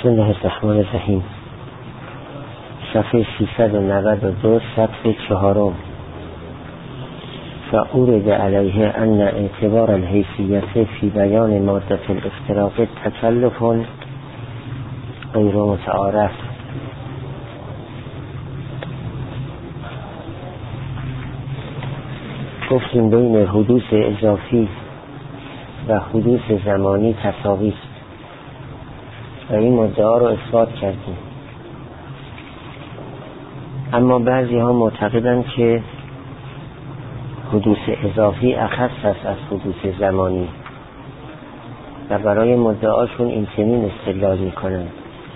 بسم الله الرحمن الرحیم. صفحه 392 سطر 4. فأورد علیه ان اعتبار الحیثیت فی بیان مادة الافتراق تکلف غیر متعارف. گفتیم بین حدوث اضافی و حدوث زمانی تساوی است و این مدعا رو اثبات کردیم. اما بعضی ها معتقدند که حدوث اضافی اخص است از حدوث زمانی و برای مدعاشون این چنین استدلال میکنند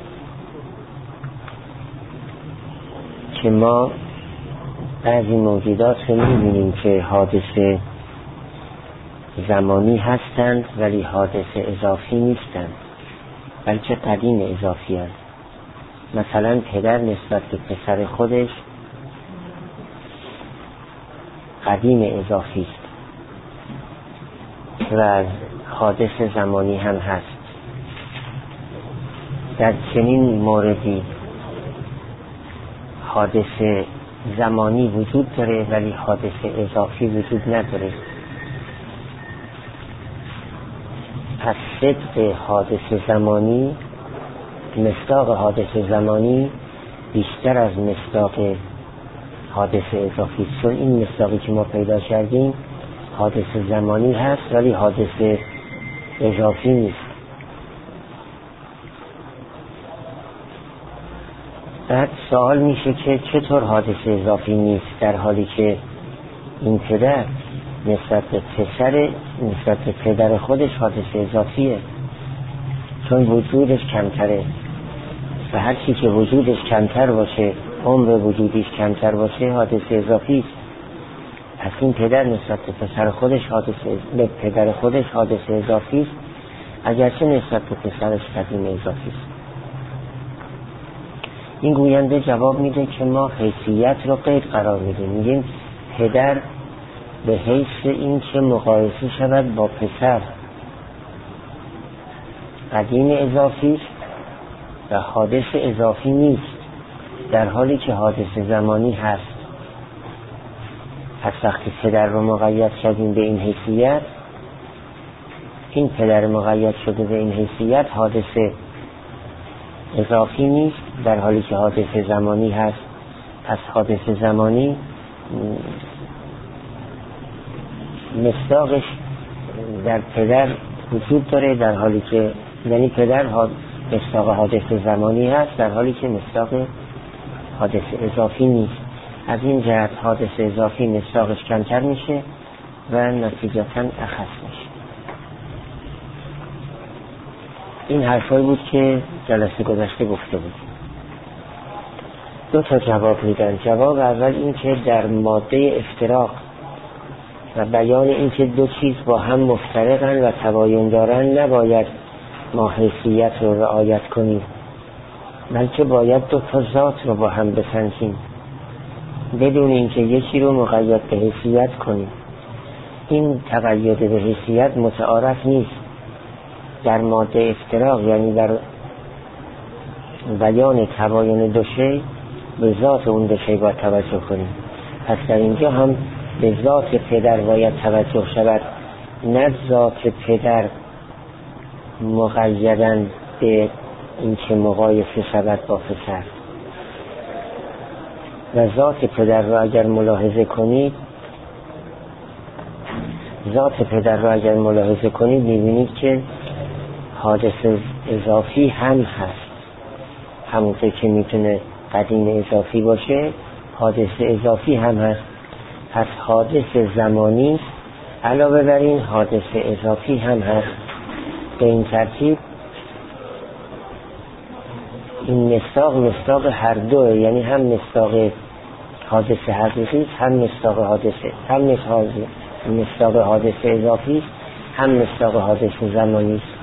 که ما بعضی موجودات رو میبینیم که حادثه زمانی هستند ولی حادثه اضافی نیستند، بلکه قدیم اضافی هستند. مثلا پدر نسبت به پسر خودش قدیم اضافی است و حادث زمانی هم هست. در چنین موردی حادث زمانی وجود داره ولی حادث اضافی وجود نداره. پس صدق حادث زمانی، مصداق حادث زمانی بیشتر از مصداق حادث اضافی، چون این مصداقی که ما پیدا کردیم حادث زمانی هست ولی حادث اضافی نیست. بعد سوال میشه که چطور حادث اضافی نیست در حالی که این پدر نسبت به پدر خودش حادث اضافیه، چون وجودش کمتره و هر چی که وجودش کمتر باشه، عمر وجودیش کمتر باشه، حادث اضافی است. پس این پدر نسبت به پدر خودش حادث اضافی است، اگرچه نسبت به پسرش قدیم اضافی است. این گوینده جواب میده که ما حیثیت رو قید قرار میدیم، میگیم پدر به حیث این که مقایسه شود با پسر قدیم اضافی است و حادث اضافی نیست، در حالی که حادث زمانی هست. پس وقتی پدر رو مقید کردیم به این حیثیت، این پدر مقید شده به این حیثیت حادث اضافی نیست در حالی که حادث زمانی هست. پس حادث زمانی مصداقش در پدر وجود داره، در حالی که یعنی پدر مصداق حادث زمانی هست در حالی که مصداق حادث اضافی نیست. از این جهت حادث اضافی مصداقش کمتر میشه و نتیجتاً اخص میشه. این حرفایی بود که جلسه گذشته گفته بود. دو تا جواب میدن. جواب اول این که در ماده افتراق و بیان این که دو چیز با هم مفترقن و تباین دارن نباید ما حیثیت رو رعایت کنیم، بلکه باید دو تا ذات رو با هم بسنجیم بدون اینکه یکی رو مقید به حیثیت کنیم. این تقید به حیثیت متعارف نیست. در ماده افتراق یعنی در بیان تباین دو شی به ذات اون دو شی باید توجه کنیم. پس در اینجا هم به ذات پدر باید توجه شود، نه ذات پدر مقیدن به این که مقایسه شود با پسر. و ذات پدر را اگر ملاحظه کنید می‌بینید که حادث اضافی هم هست. همونطور که میتونه قدیم اضافی باشه، حادث اضافی هم هست. پس حادث زمانی علاوه بر این حادث اضافی هم هست. به این ترتیب این مصداق هر دوه، یعنی هم مصداق حادث حقیقی هم مصداق حادث اضافی هم مصداق حادث زمانی است.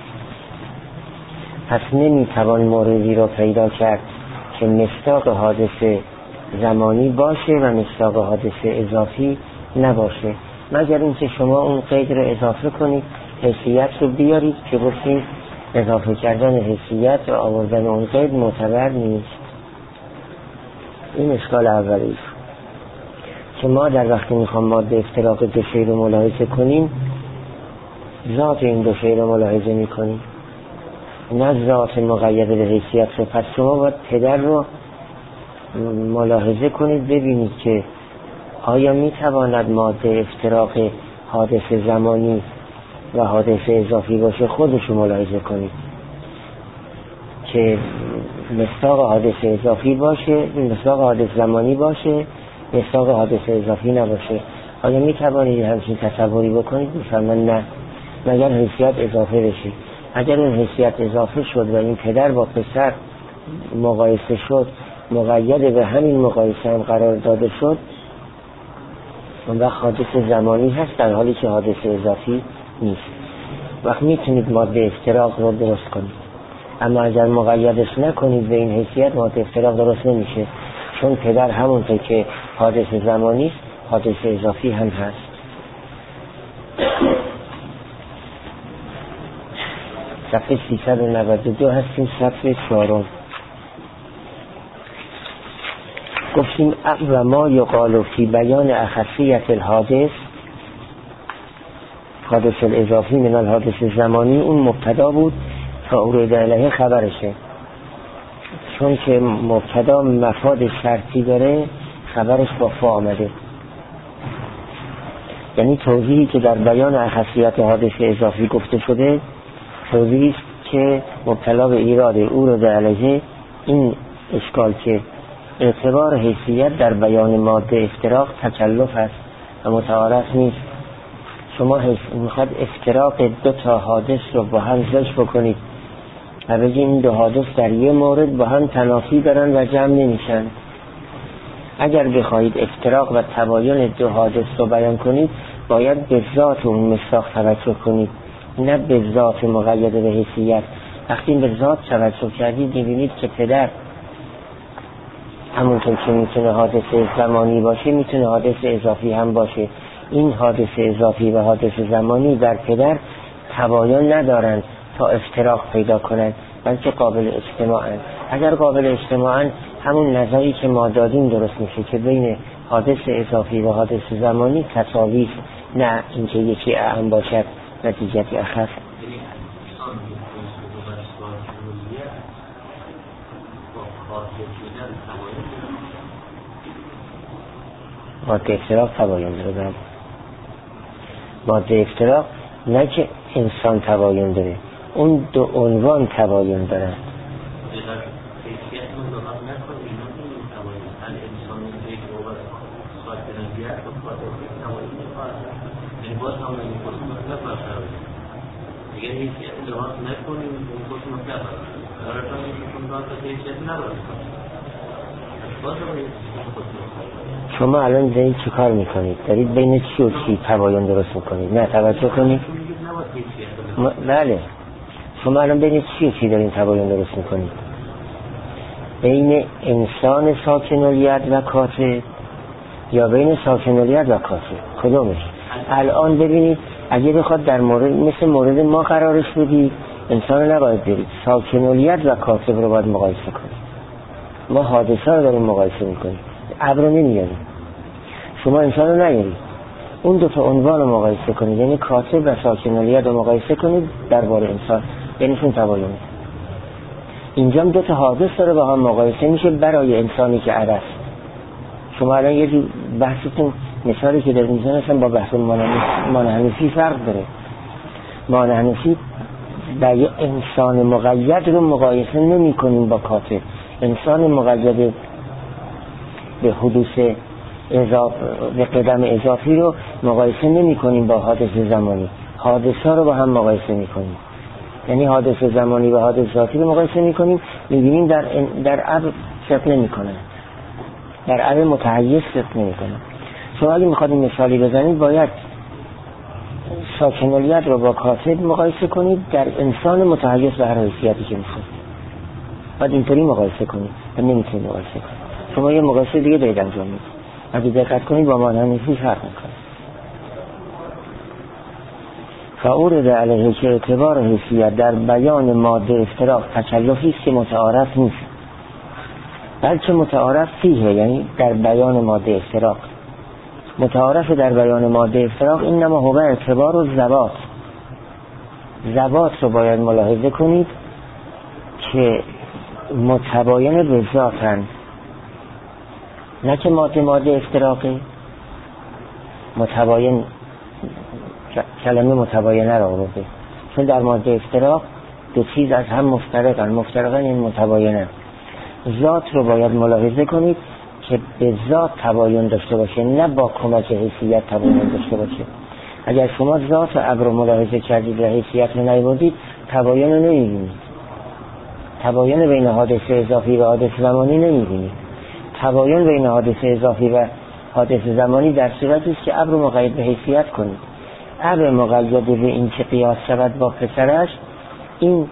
پس نمیتوان موردی رو پیدا کرد که مصداق حادث زمانی باشه و مصداق حادث اضافی نباشه، مگر اینکه شما اون قید رو اضافه کنید، حیثیت رو بیارید که گفتیم اضافه کردن حیثیت و آوردن اون قید معتبر نیست. این اشکال اولیش که ما در وقتی میخوام ماده افتراق دو شی رو ملاحظه کنیم، ذات این دو شی رو ملاحظه میکنیم، نه ذات مقید به حیثیت رو. پس شما باید پدر رو ملاحظه کنید ببینید که آیا میتواند ماده افتراق حادث زمانی و حادث اضافی باشه. خودش رو ملاحظه کنید که مصداق حادث اضافی باشه، مصداق حادث زمانی باشه، مصداق حادث اضافی نباشه. آیا میتوانید همچین تصوری بکنید؟ میفرمایند نه، مگر حیثیت اضافه بشه. اگر این حیثیت اضافه شد و این پدر با پسر مقایسه شد، مقید به همین مقایسه هم قرار داده شد، اون وقت حادث زمانی هست در حالی که حادث اضافی نیست. وقت میتونید ماده افتراق رو درست کنید. اما اگر مقیدش نکنید به این حیثیت، ماده افتراق درست نمیشه، چون پدر همونطور که حادث زمانی است، حادث اضافی هم هست. صفحه 392 هستیم، صفحه 4. گفتیم و ما یقال فی بیان اخصیت الحادث حادث الاضافی من الحادث زمانی، اون مبتدا بود تا اورد علیه خبرشه. چون که مبتدا مفاد شرطی داره، خبرش با فا آمده. یعنی توضیحی که در بیان اخصیت حادث اضافی گفته شده توضیحی است که مبتلا به ایراد اورد علیه این اشکال که اعتبار حیثیت در بیان ماده افتراق تکلف است و متعارف نیست. شما میخواد افتراق دو تا حادث رو با هم زش بکنید و بگید این دو حادث در یه مورد با هم تنافی دارن و جمع نمیشن. اگر بخواهید افتراق و تباین دو حادث رو بیان کنید، باید به ذات اون مصداق توجه کنید، نه به ذات مقید به حیثیت. وقتی به ذات توجه کردید میبینید که پدر همونطور که میتونه حادث زمانی باشه، میتونه حادث اضافی هم باشه. این حادث اضافی و حادث زمانی در پدر تباین ندارن تا افتراق پیدا کنند، بلکه قابل اجتماعن. اگر قابل اجتماعن، همون نظری که ما دادیم درست میشه که بین حادث اضافی و حادث زمانی تساوی، نه اینکه یکی اعم باشد نتیجتی اخف. ماده افتراق تباین داره. ماده افتراق نه که انسان تباین داره، اون دو عنوان تباین داره. شما الان دارید چی کار میکنید؟ دارید بین چی و چی تباین درست میکنید؟ نه توجه کنید. بله، شما الان بین چی و چی دارید تباین درست میکنید؟ بین انسان ساکن الید و کاتب یا بین ساکن الید و کاتب؟ کدومش؟ الان ببینید اگه بخواد در مورد مثل مورد ما قرارش بدید، انسان رو نباید برید، ساکن الید و کاتب رو باید مقایسه کنید. ما حادثه رو داریم مقایسه میکنیم، ابر رو نمیاریم. شما انسان رو نیارید، اون دو تا عنوان رو مقایسه کنید، یعنی کاتب و ساکن الید رو مقایسه کنید درباره انسان، یعنی شون تباین. اینجا دو تا حادث داره با هم مقایسه میشه برای انسانی که عرض. شما الان یه جور بحثتون مثالی که در میزان اصلا با بحث مانحنفی فرق داره. مانحنفی با یه انسان مقید رو مقایسه نمی کنیم با کاتب. انسان مقید به حدوث به قدم اضافی رو مقایسه نمی کنیم با حادث زمانی. حادثه رو با هم مقایسه می کنیم، یعنی حادث زمانی و حادث ذاتی رو مقایسه می کنیم. می بینیم در ابر صدق نمی کنن، در ابر متحیز صدق نمی کنن. شما اگه میخواد این مثالی بزنید، باید ساکن الید رو با کاتب مقایسه کنید در انسان متحیز به هر حیثیتی که میخواد. باید اینطوری مقایسه کنید و نمیتونید مقایسه کنید. شما یه مقایسه دیگه دارید انجام میدید، اگه دقت کنید با مانحنفی فرق میکنه. فورد علیه که اعتبار حیثیت در بیان ماده افتراق تکلفی است که متعارف نیست، بلکه متعارف فیه، یعنی در بیان ماده افتراق. متعارف در بیان ماده افتراق اینما هو اعتبار و ذوات رو باید ملاحظه کنید که متباین به ذاتن، نه که ماده افتراقی. متباین، کلمه متباینه را آورده، چون در ماده افتراق دو چیز از هم مفترقن این متباینه. ذات رو باید ملاحظه کنید که به ذات تباین داشته باشه، نه با کمک حیثیت تباین داشته باشه. اگر شما ذات ابر رو ملاحظه کردید و حیثیت رو نیاوردید، تباین رو نمی‌بینید. تباین بین حادثه اضافی و حادثه زمانی نمی‌بینید. تباین بین حادثه اضافی و حادثه زمانی در صورتی است که ابر رو مقید به حیثیت کنید. ابر مقید به این که قیاس شود با پسرش، این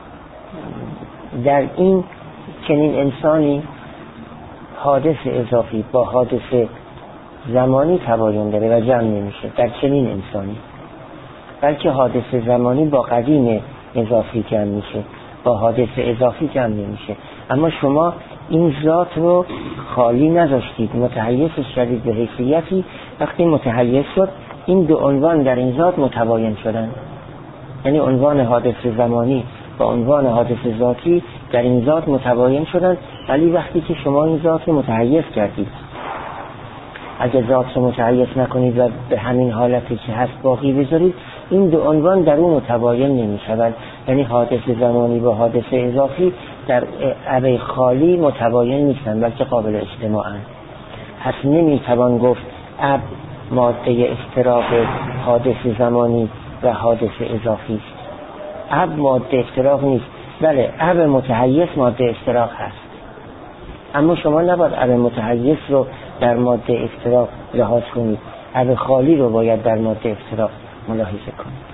در این چنین انسانی حادث اضافی با حادث زمانی تباین داره و جمع نمیشه در چنین انسانی، بلکه حادث زمانی با قدیم اضافی جمع میشه، با حادث اضافی جمع نمیشه. اما شما این ذات رو خالی نذاشتید، متحیزش کردید به حیثیتی. وقتی متحیز شد، این دو عنوان در این ذات متباین شدن، یعنی عنوان حادث زمانی با عنوان حادث ذاتی در این ذات متباین شدن. ولی وقتی که شما این ذات رو متحیز کردید، اگه ذات رو متحیز نکنید و به همین حالتی که هست باقی بذارید، این دو عنوان در اون متباین نمیشوند. یعنی حادث زمانی با حادث اضافی در عبء خالی متباین نیستن، بلکه قابل اجتماعن. پس نمیتوان گفت عبء ماده افتراق حادث زمانی و حادث اضافی است. عبء ماده افتراق نیست، بله عبء متحیز ماده افتراق هست، اما شما نباید عبء متحیز رو در ماده افتراق لحاظ کنید، عبء خالی رو باید در ماده افتراق ملاحظه کنید.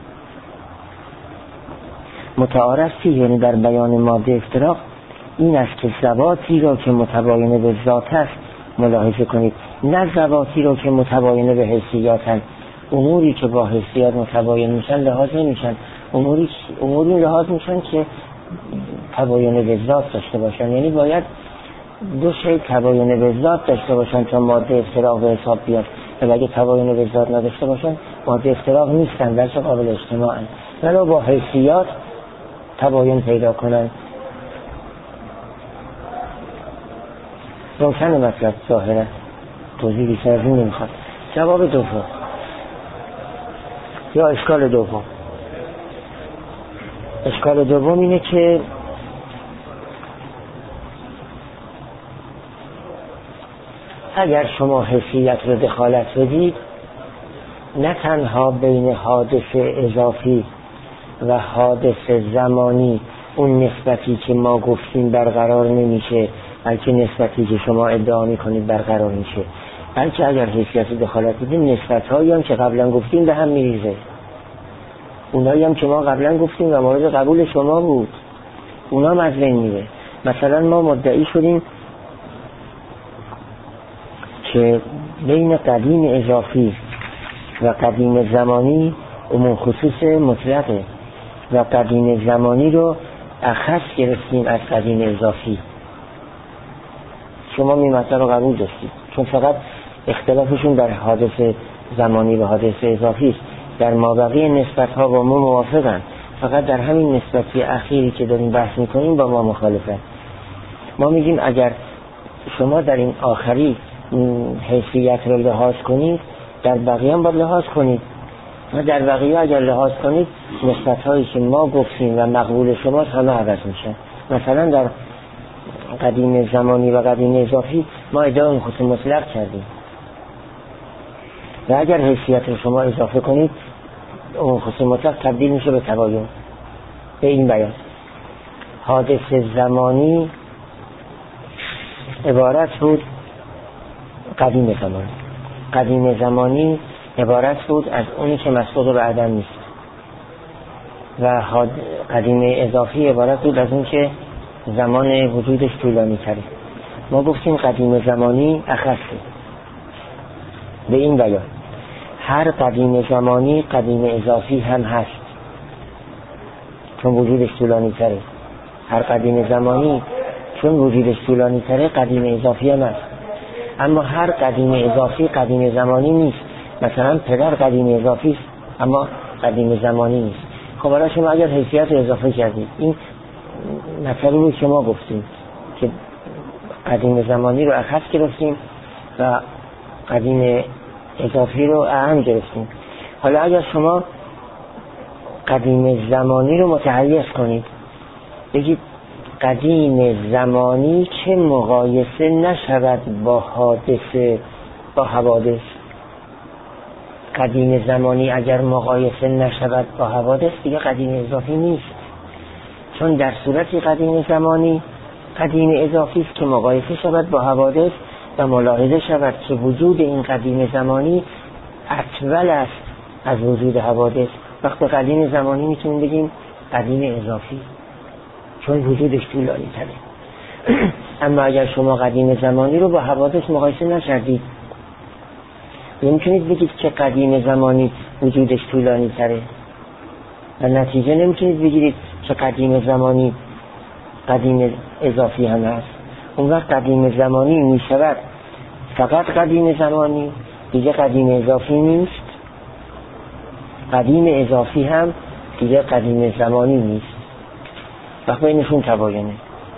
متعارفی یعنی در بیان ماده افتراق این است که ذواتی را که متباین به ذات است ملاحظه کنید، نه ذواتی را که متباین به حیثیاتن. اموری که با حیثیات متباین میشن لحاظ نمیشن، اموری لحاظ میشن که تباین به ذات داشته باشن. یعنی باید دو شی تباین به ذات داشته باشن تا ماده افتراق به حساب بیاد، و اگه تباین به ذات نداشته باشن ماده افتراق نیستن، بلکه قابل اجتماعن. ولی با حیثیات تباین پیدا کنن. روشن مطلب ظاهرا، توضیح بیشتر از این نمیخواد. جواب دوم یا اشکال دوم، اشکال دوم اینه که اگر شما حیثیت رو دخالت بدید، نه تنها بین حادث اضافی و حادث زمانی اون نسبتی که ما گفتیم برقرار نمیشه، بلکه نسبتی که شما ادعا میکنید برقرار میشه، بلکه اگر حیثیت رو دخالت بدید، نسبت‌هایی هم که قبلا گفتیم به هم میریزه. اونایی هم که ما قبلا گفتیم و مورد قبول شما بود، اونا هم از بین میره. مثلا ما مدعی شدیم که بین قدیم اضافی و قدیم زمانی عموم خصوص مطلقه، و قدیم زمانی رو اخص گرفتیم از قدیم اضافی. شما این مطلب رو قبول داشتید، چون فقط اختلافشون در حادث زمانی و حادث اضافی است. در مابقی نسبت ها با ما موافقن، فقط در همین نسبتی اخیری که داریم بحث میکنیم با ما مخالفن. ما میگیم اگر شما در این آخری حیثیت رو لحاظ کنید، در بقیه هم باید لحاظ کنید. و در بقیه اگر لحاظ کنید، نسبت هایی که ما گفتیم و مقبول شما همه عوض میشن. مثلا در قدیم زمانی و قدیم اضافی ما ادعای خصوص مطلق کردیم، و اگر حیثیت رو شما اضافه کنید، اون خصوص مطلق تبدیل میشه به تباین. به این بیان حادث زمانی عبارت بود قدیم زمانی عبارت بود از اونی که مسبوق به عدم نیست، و قدیم اضافی عبارت بود از اون که زمان وجودش طولانی تره. ما گفتیم قدیم زمانی اخصه. به این بیان هر قدیم زمانی قدیم اضافی هم هست، چون وجودش طولانی تره. هر قدیم زمانی چون وجودش طولانی تره قدیم اضافی هم هست. اما هر قدیم اضافی قدیم زمانی نیست. مثلا پدر قدیم اضافی است اما قدیم زمانی نیست. خب حالا شما اگر حیثیت اضافه کردید، این مطلبی بود که ما گفتیم که قدیم زمانی رو اخص گرفتیم و قدیم اضافی رو اهم گرفتیم. حالا اگر شما قدیم زمانی رو متحیز کنید، بگید قدیم زمانی که مقایسه نشود با حادثه، با حوادث. قدیم زمانی اگر مقایسه نشود با حوادث دیگه قدیم اضافی نیست، چون در صورتی قدیم زمانی قدیم اضافی است که مقایسه شود با حوادث و ملاحظه شود که وجود این قدیم زمانی اطول است از وجود حوادث. وقت قدیم زمانی میتونیم بگیم قدیم اضافی، چون وجودش طولانی تره. اما اگر شما قدیم زمانی رو با حوادث مقایسه نکردید، نمیتونید بگید که قدیم زمانی وجودش طولانی تره و نتیجه نمیتونید بگیرید که قدیم زمانی قدیم اضافی هم هست. اون وقت قدیم زمانی میشود فقط قدیم زمانی، دیگه قدیم اضافی نیست. قدیم اضافی هم دیگه قدیم زمانی نیست. وقت بینشون تباینه،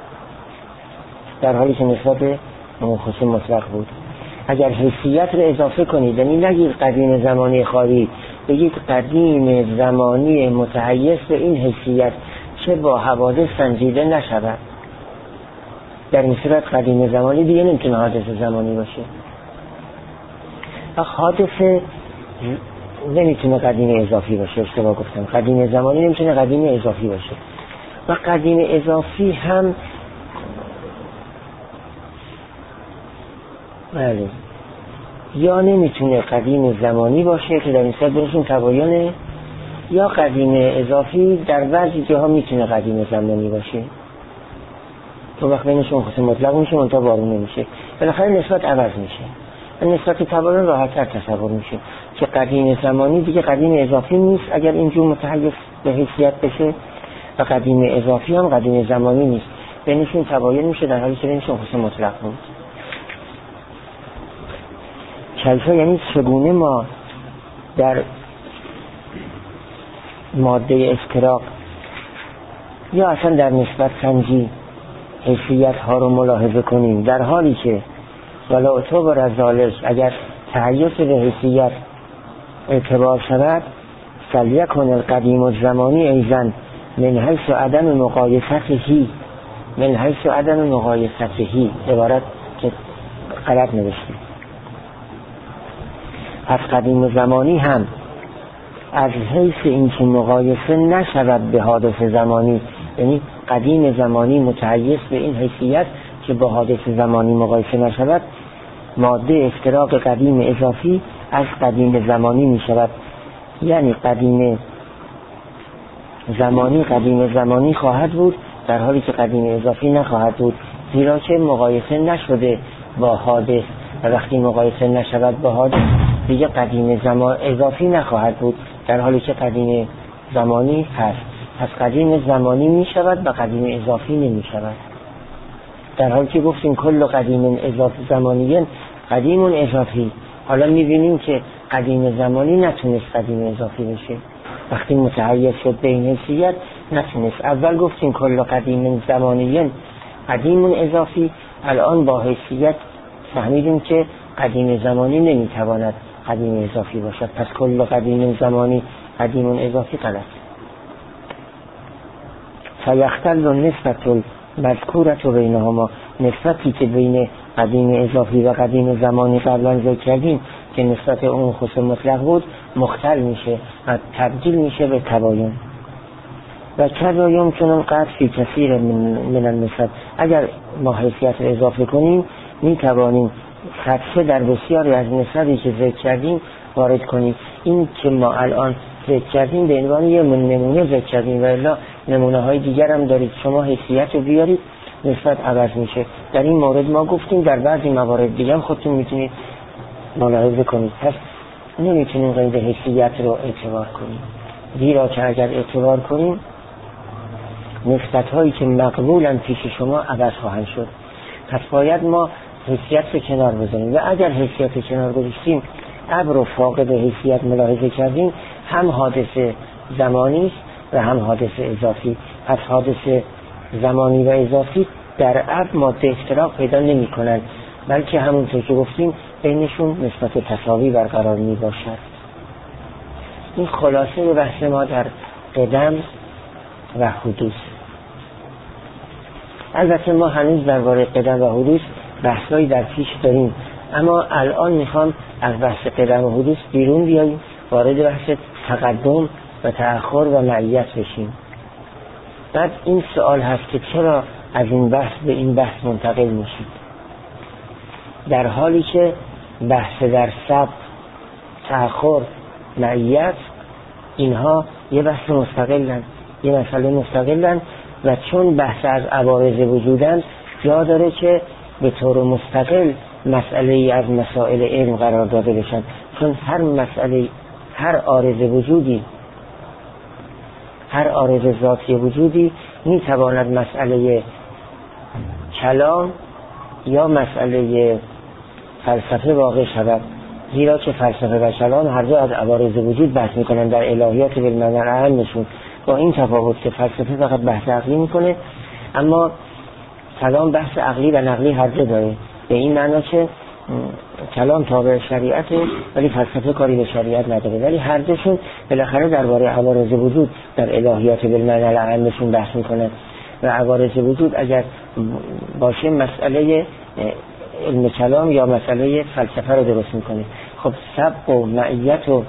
در حالی که نسبت به خصوص مطلق بود. اگر حیثیت رو اضافه کنید، یعنی نگید قدیم زمانی خالی، بگید قدیم زمانی متحیز به این حیثیت چه با حوادث سنجیده نشود، در این صورت قدیم زمانی دیگه نمیتونه حادث زمانی باشه. و حادث نمیتونه قدیم اضافی باشه. اشتباه گفتم، قدیم زمانی نمیتونه قدیم اضافی باشه. و قدیم اضافی هم بله یا نمیتونه قدیم زمانی باشه که در این صورت بینشون تباینه، یا قدیم اضافی در بعضی جاها میتونه قدیم زمانی باشه. تو وقت بینشون خصوص مطلق میشه، منتها بارون نمیشه. بالاخره نسبت عوض میشه و نسبت تباین راحت‌تر تصور میشه که قدیم زمانی دیگه قدیم اضافی نیست اگر اینجور متحیز به حیثیت بشه، و قدیم اضافی هم قدیم زمانی نیست. بینشون تباین میشه در حالی که بینشون خصوص مطلق بود. کیفه یعنی چگونه ما در ماده افتراق یا اصلا در نسبت سنجی حیثیت ها رو ملاحظه کنیم، در حالی که ولا اعتبار از ذالک اگر تحیز به حیثیت اعتبار شود، فلیکن القدیم الزمانی ایضا من حیث عدم مقایسته، من حیث عدم مقایسته، عبارت که غلط نوشتیم. از قدیم زمانی هم از حیث اینکه مقایسه نشود به حادث زمانی، یعنی قدیم زمانی متحیز به این حیثیت که با حادث زمانی مقایسه نشود، ماده افتراق قدیم اضافی از قدیم زمانی می شود. یعنی قدیم زمانی خواهد بود در حالی که قدیم اضافی نخواهد بود، زیرا که مقایسه نشده با حادث، و وقتی مقایسه نشود با حادث دیگه قدیم اضافی نخواهد بود در حالی که قدیم زمانی هست. پس قدیم زمانی می شود و قدیم اضافی نمی شود، در حالی که گفتیم کل قدیم اضافی زمانیه قدیم اضافی. حالا می بینیم که قدیم زمانی نتونست قدیم اضافی بشه، وقتی متحیز شد به این حیثیت نتونست. اول گفتیم کل قدیم زمانیه قدیم اضافی، الان با حیثیت فهمیدیم که قدیم زمانی نمیتواند قدیم اضافی باشد، پس کل قدیم زمانی قدیم اضافی غلط. فیختل نسبت المذکورة بینهما، نسبتی که بین قدیم اضافی و قدیم زمانی قبلا ذکر کردیم که نسبت اون خصوص مطلق بود، مختل میشه و تبدیل میشه به تباین. و کذا یمکن قطع فی کثیر من النسب، اگر ما حیثیت رو اضافه کنیم می توانیم خدشه در بسیاری از نسبی که ذکر کردیم وارد کنیم. این که ما الان ذکر کردیم به عنوان یه نمونه ذکر کردیم، و الا نمونه های دیگر هم دارید. شما حیثیت رو بیارید نسبت عوض میشه. در این مورد ما گفتیم، در بعضی موارد دیگه هم خودتون میتونید ملاحظه کنید. پس نمیتونیم قید حیثیت رو اعتبار کنیم، زیرا که اگر اعتبار کنیم نسبت هایی که مقبولن پیش شما عوض خواهند شد. پس باید ما حیثیت رو کنار بذاریم و اگر حیثیت رو کنار گذاشتیم، ابر و فاقد حیثیت ملاحظه کردیم، هم حادثه زمانی است و هم حادثه اضافی. پس حادثه زمانی و اضافی در ابر ماده افتراق پیدا نمی کنند، بلکه همونطور که گفتیم بینشون نسبت تساوی برقرار می باشد. این خلاصه بحث ما در قدم و حدوث. البته ما هنوز درباره قدم و حدوث بحثایی در پیش داریم، اما الان میخوام از بحث قدم و حدوث بیرون بیاییم، وارد بحث تقدم و تأخر و معیت بشیم. بعد این سوال هست که چرا از این بحث به این بحث منتقل میشید، در حالی که بحث در سبق، تأخر، معیت اینها یه بحث مستقلن، یه مسئله مستقلن و چون بحث از عوارض وجودن جا داره که به طور مستقل مسئله ای از مسائل علم قرار داده بشن، چون هر مسئله، هر عارض وجودی، هر عارض ذاتی وجودی میتواند مسئله کلام یا مسئله فلسفه واقع شود، زیرا که فلسفه و کلام هر دو از عوارض وجود بحث میکنن در الهیات بالمعنی اعمشون، با این تفاوت که فلسفه فقط بحث عقلی میکنه اما کلام بحث عقلی و نقلی هر دو داره، به این معنی که کلام تابع شریعته ولی فلسفه کاری به شریعت نداره، ولی هر دوشون بالاخره درباره عوارض وجود در الهیات بالمعنی اعمشون بحث میکنن و عوارض وجود اگر باشه مسئله علم کلام یا مسئله فلسفه رو درست میکنه. خب سبق و معیت و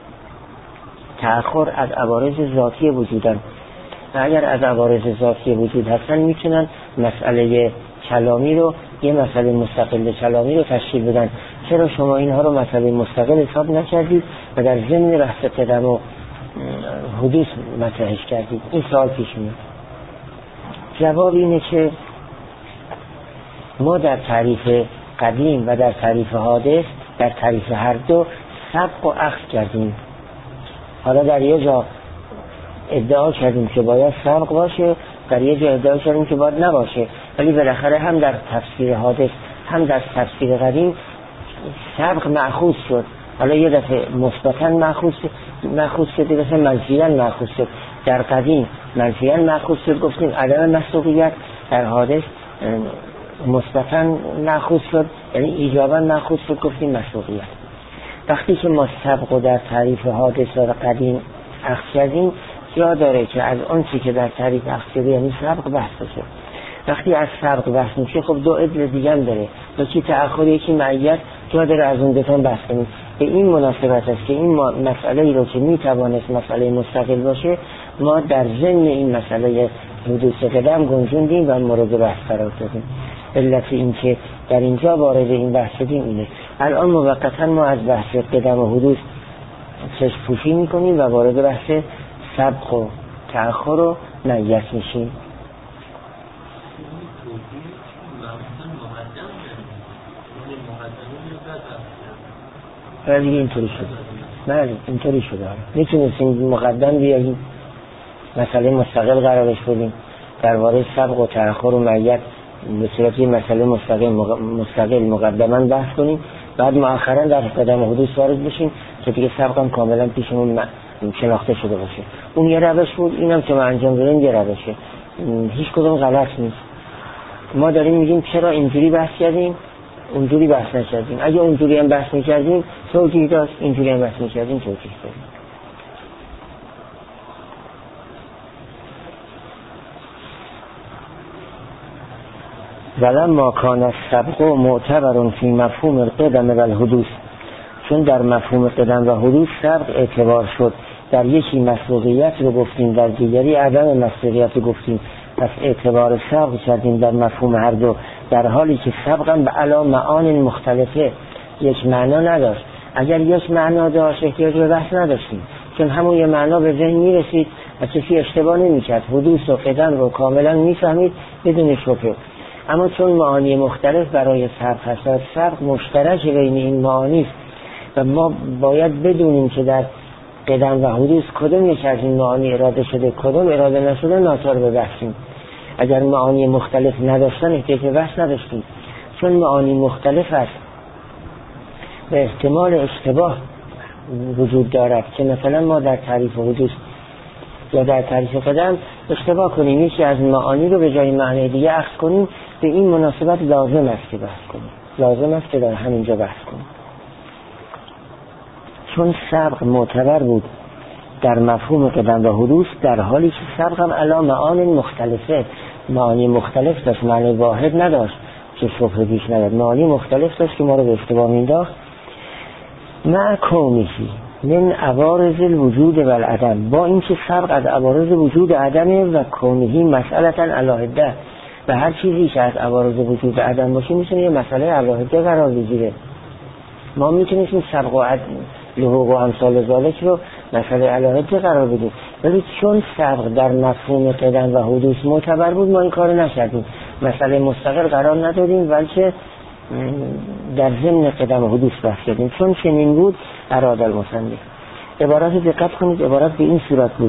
تأخر از عوارض ذاتی وجودن و اگر از عوارض ذاتی وجود هستن میتونن مسئله کلامی رو یه مسئله مستقل کلامی رو تشکیل بدن. چرا شما اینها رو مسئله مستقل حساب نکردید و در ضمن بحث قدم و حدوث مطرحش کردید؟ این سوال پیش میاد. جواب اینه که ما در تعریف قدیم و در تعریف حادث، در تعریف هر دو سبق و اخذ کردیم. حالا در یه جا ادعا کردیم که باید سبق باشه، در یه جا ادعا کردیم که باید نباشه، ولی بالاخره هم در تفسیر حادث هم در تفسیر قدیم سبق مأخوذ شد. حالا یه دفعه مثبتاً مأخوذ شد، یه دفعه منفیاً مأخوذ شد. در قدیم منفیاً مأخوذ شد، گفتیم عدم مسبوقیت، در حادث مثبتاً مأخوذ شد، یعنی ایجاباً مأخوذ شد، گفتیم مسبوقیت. وقتی که ما سبق و در تعریف حادث و قدیم اخذ کردیم، جا داره که از اون چی که در تعریف اخذ شده یعنی سبق بحث بشه. وقتی از سبق بحث میشه خب دو عدل دیگه هم داره، یکی تأخر یکی معیت، جا داره از اون دوتان بحث کنیم. به این مناسبت است که این مسئله ای رو که میتوانست مسئله مستقل باشه ما در ضمن این مسئله حدوث قدم گنجوندیم و مورد بحث قرار دادیم. علت این که در اینجا وارد این بحث شدیم اینه. الان موقتا ما از بحث قدم و حدوث چشم پوشی میکنیم و وارد بحث سبق و تأخر و معیت میشیم. دیگه اینطوری شده. بله اینطوری شده. میتونستیم مقدم بیاییم مسئله مستقل قرارش بدیم، درباره سبق و تأخر و معیت به صورت مسئله مستقل مقدما بحث کنیم، بعد مؤخرا در قدم و حدوث وارد بشیم که دیگه سبق هم کاملا پیشمون شناخته شده باشه. اون یه روش بود، اینم که ما انجام دادیم یه روشه، هیچ کدوم غلط نیست. ما داریم میگیم چرا اینجوری بحث کردیم اونجوری بحث نکردیم، اگه اونجوری هم بحث میکردیم توجیه داشت، اینجوری هم بحث میکردیم توجیه داشت. ولما کان السبق معتبر فی مفهوم القدم و الحدوث، چون در مفهوم قدم و حدوث سبق اعتبار شد، در یکی مسبوقیت رو گفتیم در دیگری عدم مسبوقیت رو گفتیم، پس اعتبار سبق کردیم در مفهوم هر دو، در حالی که سبقا به علا معان مختلفه یک معنا نداشت. اگر یک معنا داشت احتیاج به بحث نداشتیم، چون همون یه معنا به ذهن میرسید و کسی اشتباه نمیکرد، حدوث و قدم رو کاملا میفهمید بدون شبهه. اما چون معانی مختلف برای سبق هست، سبق مشترک بین این معانی است و ما باید بدونیم که در قدم و حدوث کدوم یک از این معانی اراده شده، کدوم اراده نشده، ناچار ببحثیم. اگر معانی مختلف نداشتن احتیاج به بحث نداشتیم، چون معانی مختلف است و احتمال اشتباه وجود دارد که مثلا ما در تعریف حدوث یا در تعریف قدم اشتباه کنیم، یکی از معانی رو به جای معنی دیگه اخذ کنیم، به این مناسبت لازم است که بحث کنیم، لازم است که در همینجا بحث کنیم. چون سبق معتبر بود در مفهوم قدم و حدوث، در حالی که سبق هم علا معانی مختلفه، معانی مختلف داشت، معنی واحد نداشت که شبهه پیش نداشت، معانی مختلف داشت که ما رو به اشتباه مینداخت. مع کونهی من عوارض الوجود و العدم، با اینکه سبق از عوارض وجود عدمه و کونهی مسئلتا علاهده، و هر چیزی که از عوارض وجود عدم باشه میتونه یه مسئله علاهده قرار بگیره. ما میتونیم سبق و لحوق و امثال ذالک رو مسئله علاهده قرار بدیم، ولی چون سبق در مفهوم قدم و حدوث معتبر بود ما این کار نکردیم، مسئله مستقل قرار ندادیم، بلکه در ضمن قدم و حدوث بحث کردیم. چون چنین بود اراد المصنف. عبارت دقت کنید، عبارت به این صورت بود،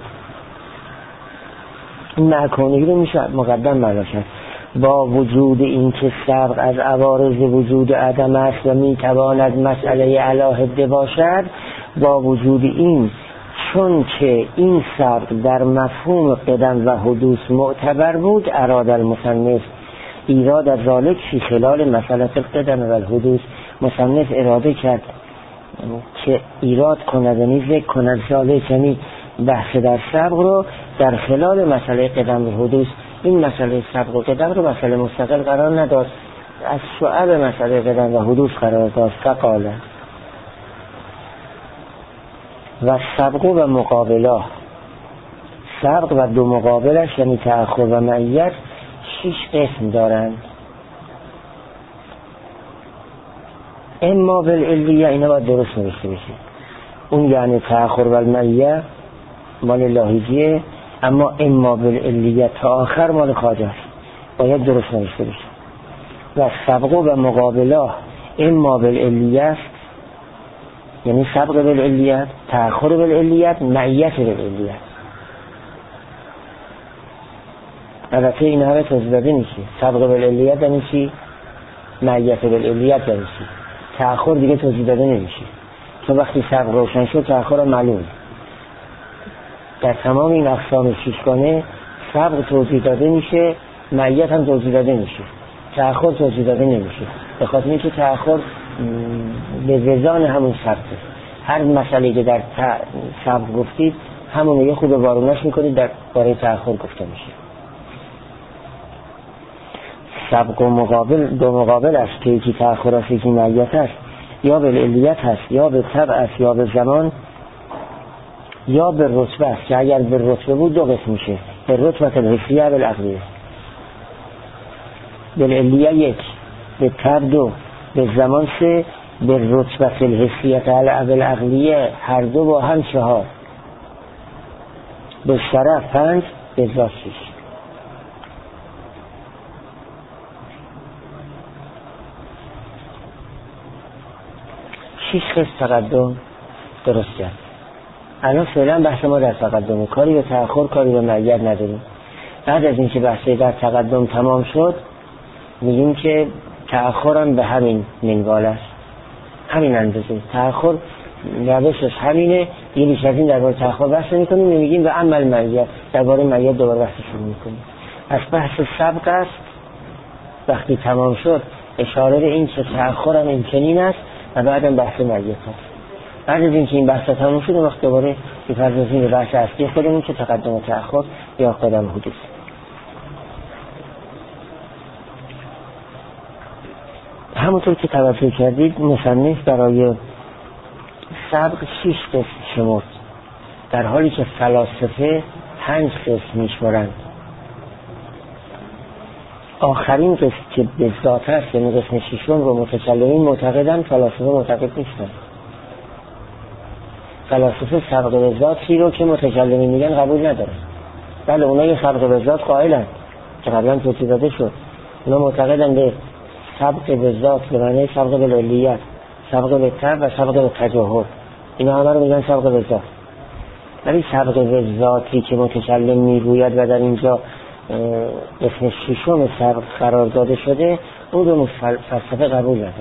این معکونهی رو میشه مقدم برداشت. با وجود این که سبق از عوارض وجود عدم است و میتواند مسئله علاهده باشد، با وجود این چون که این سبق در مفهوم قدم و حدوث معتبر بود، اراد المصنف ایراد از ذالک فی خلال مسئله القدم و الحدوث. مصنف اراده کرد که ایراد کند، یعنی ذکر کند ذالک، یعنی بحث در سبق رو در خلال مسئله قدم و حدوث. این مسئله سبق و قدم رو مسئله مستقل قرار نداد، از شعب مسئله قدم و حدوث قرار داد. فقاله و سبق و مقابله، سبق و دو مقابلش یعنی تأخر و معیت 6 قسم دارند. اما بالعلیه، اینا باید درست نوشته بشه، اون یعنی تأخر و معیت مال لاهیجیه، اما اما بالعلیه تا آخر مال خواجه است، باید درست نوشته بشه. و سبق و مقابله اما بالعلیه یعنی سبق بالعلیت، تأخر بالعلیت، معیت بالعلیت. البته این همه توضیح داده نیست. سبق بالعلیت یعنی چی؟ معیت بالعلیت یعنی چی؟ تأخر دیگه توضیح داده نمیشه، چون وقتی سبق روشن شد تأخر معلوم. در تمام این اقسام شیشگانه سبق توضیح داده میشه، معیت هم توضیح داده میشه، تأخر توضیح داده نمیشه، به خاطر اینکه تأخر به وزان همون سبقه. هر مسئله که در سبق گفتید همون یه خود وارونش میکنید در باره تأخر گفته میشه. سبق و مقابل دو مقابل است که یکی تأخر است یکی معیت است، یا به علیت هست یا به طبع است یا به زمان یا به رتبه است، که اگر به رتبه بود دو قسم میشه، به رتبه الحسیه به العقلیه. به علیه 1، به طبع 2، به زمان 3، به رتبه الحسیه به العقلیه هر دو با هم 4، به شرف 5، به ذات 6. شیش قسم تقدم درست کرد. الان فعلا بحث ما در تقدم، کاری به تأخر کاری به معیت نداریم. بعد از اینکه بحث در تقدم تمام شد میگیم که تأخرم به همین منوال است، همین اندازه تأخر روشش همینه. یه بیش از این درباره تأخر بحث میکنیم، میگیم به عمل معیت، درباره معیت دوباره بحث شروع میکنیم. از بحث سبق است وقتی تمام شد اشاره به این که تأخرم این چنین است و بعدم بحث معیت است. بعد از اینکه این بحث تمام شد وقت دوباره بپردازیم به بحث اصلی خودمون که تقدم و تأخر یا قدم حدوث. همونطور که توجه کردید مصنف برای سبق 6 قسم شمرد، در حالی که فلاسفه 5 قسم میشمرند. آخرین قسم که به ذات است یعنی قسم 6 رو متکلمین معتقدند، فلاسفه معتقد نیستند. فلاسفه سبق به ذاتی رو که متکلمین میگن قبول ندارن. بله اونا یه سبق به ذات قائلن که قبلا توضیح داده شد، اونا معتقدن به سبق به ذات به معنی سبق به علیت، سبق به طبع و سبق به تجاهل، اینا همه رو میگن سبق به ذات. ولی سبق به ذاتی که متکلم میگوید و در اینجا اسم ششم سبق قرار داده شده، اون رو فلسفه قبول نداره.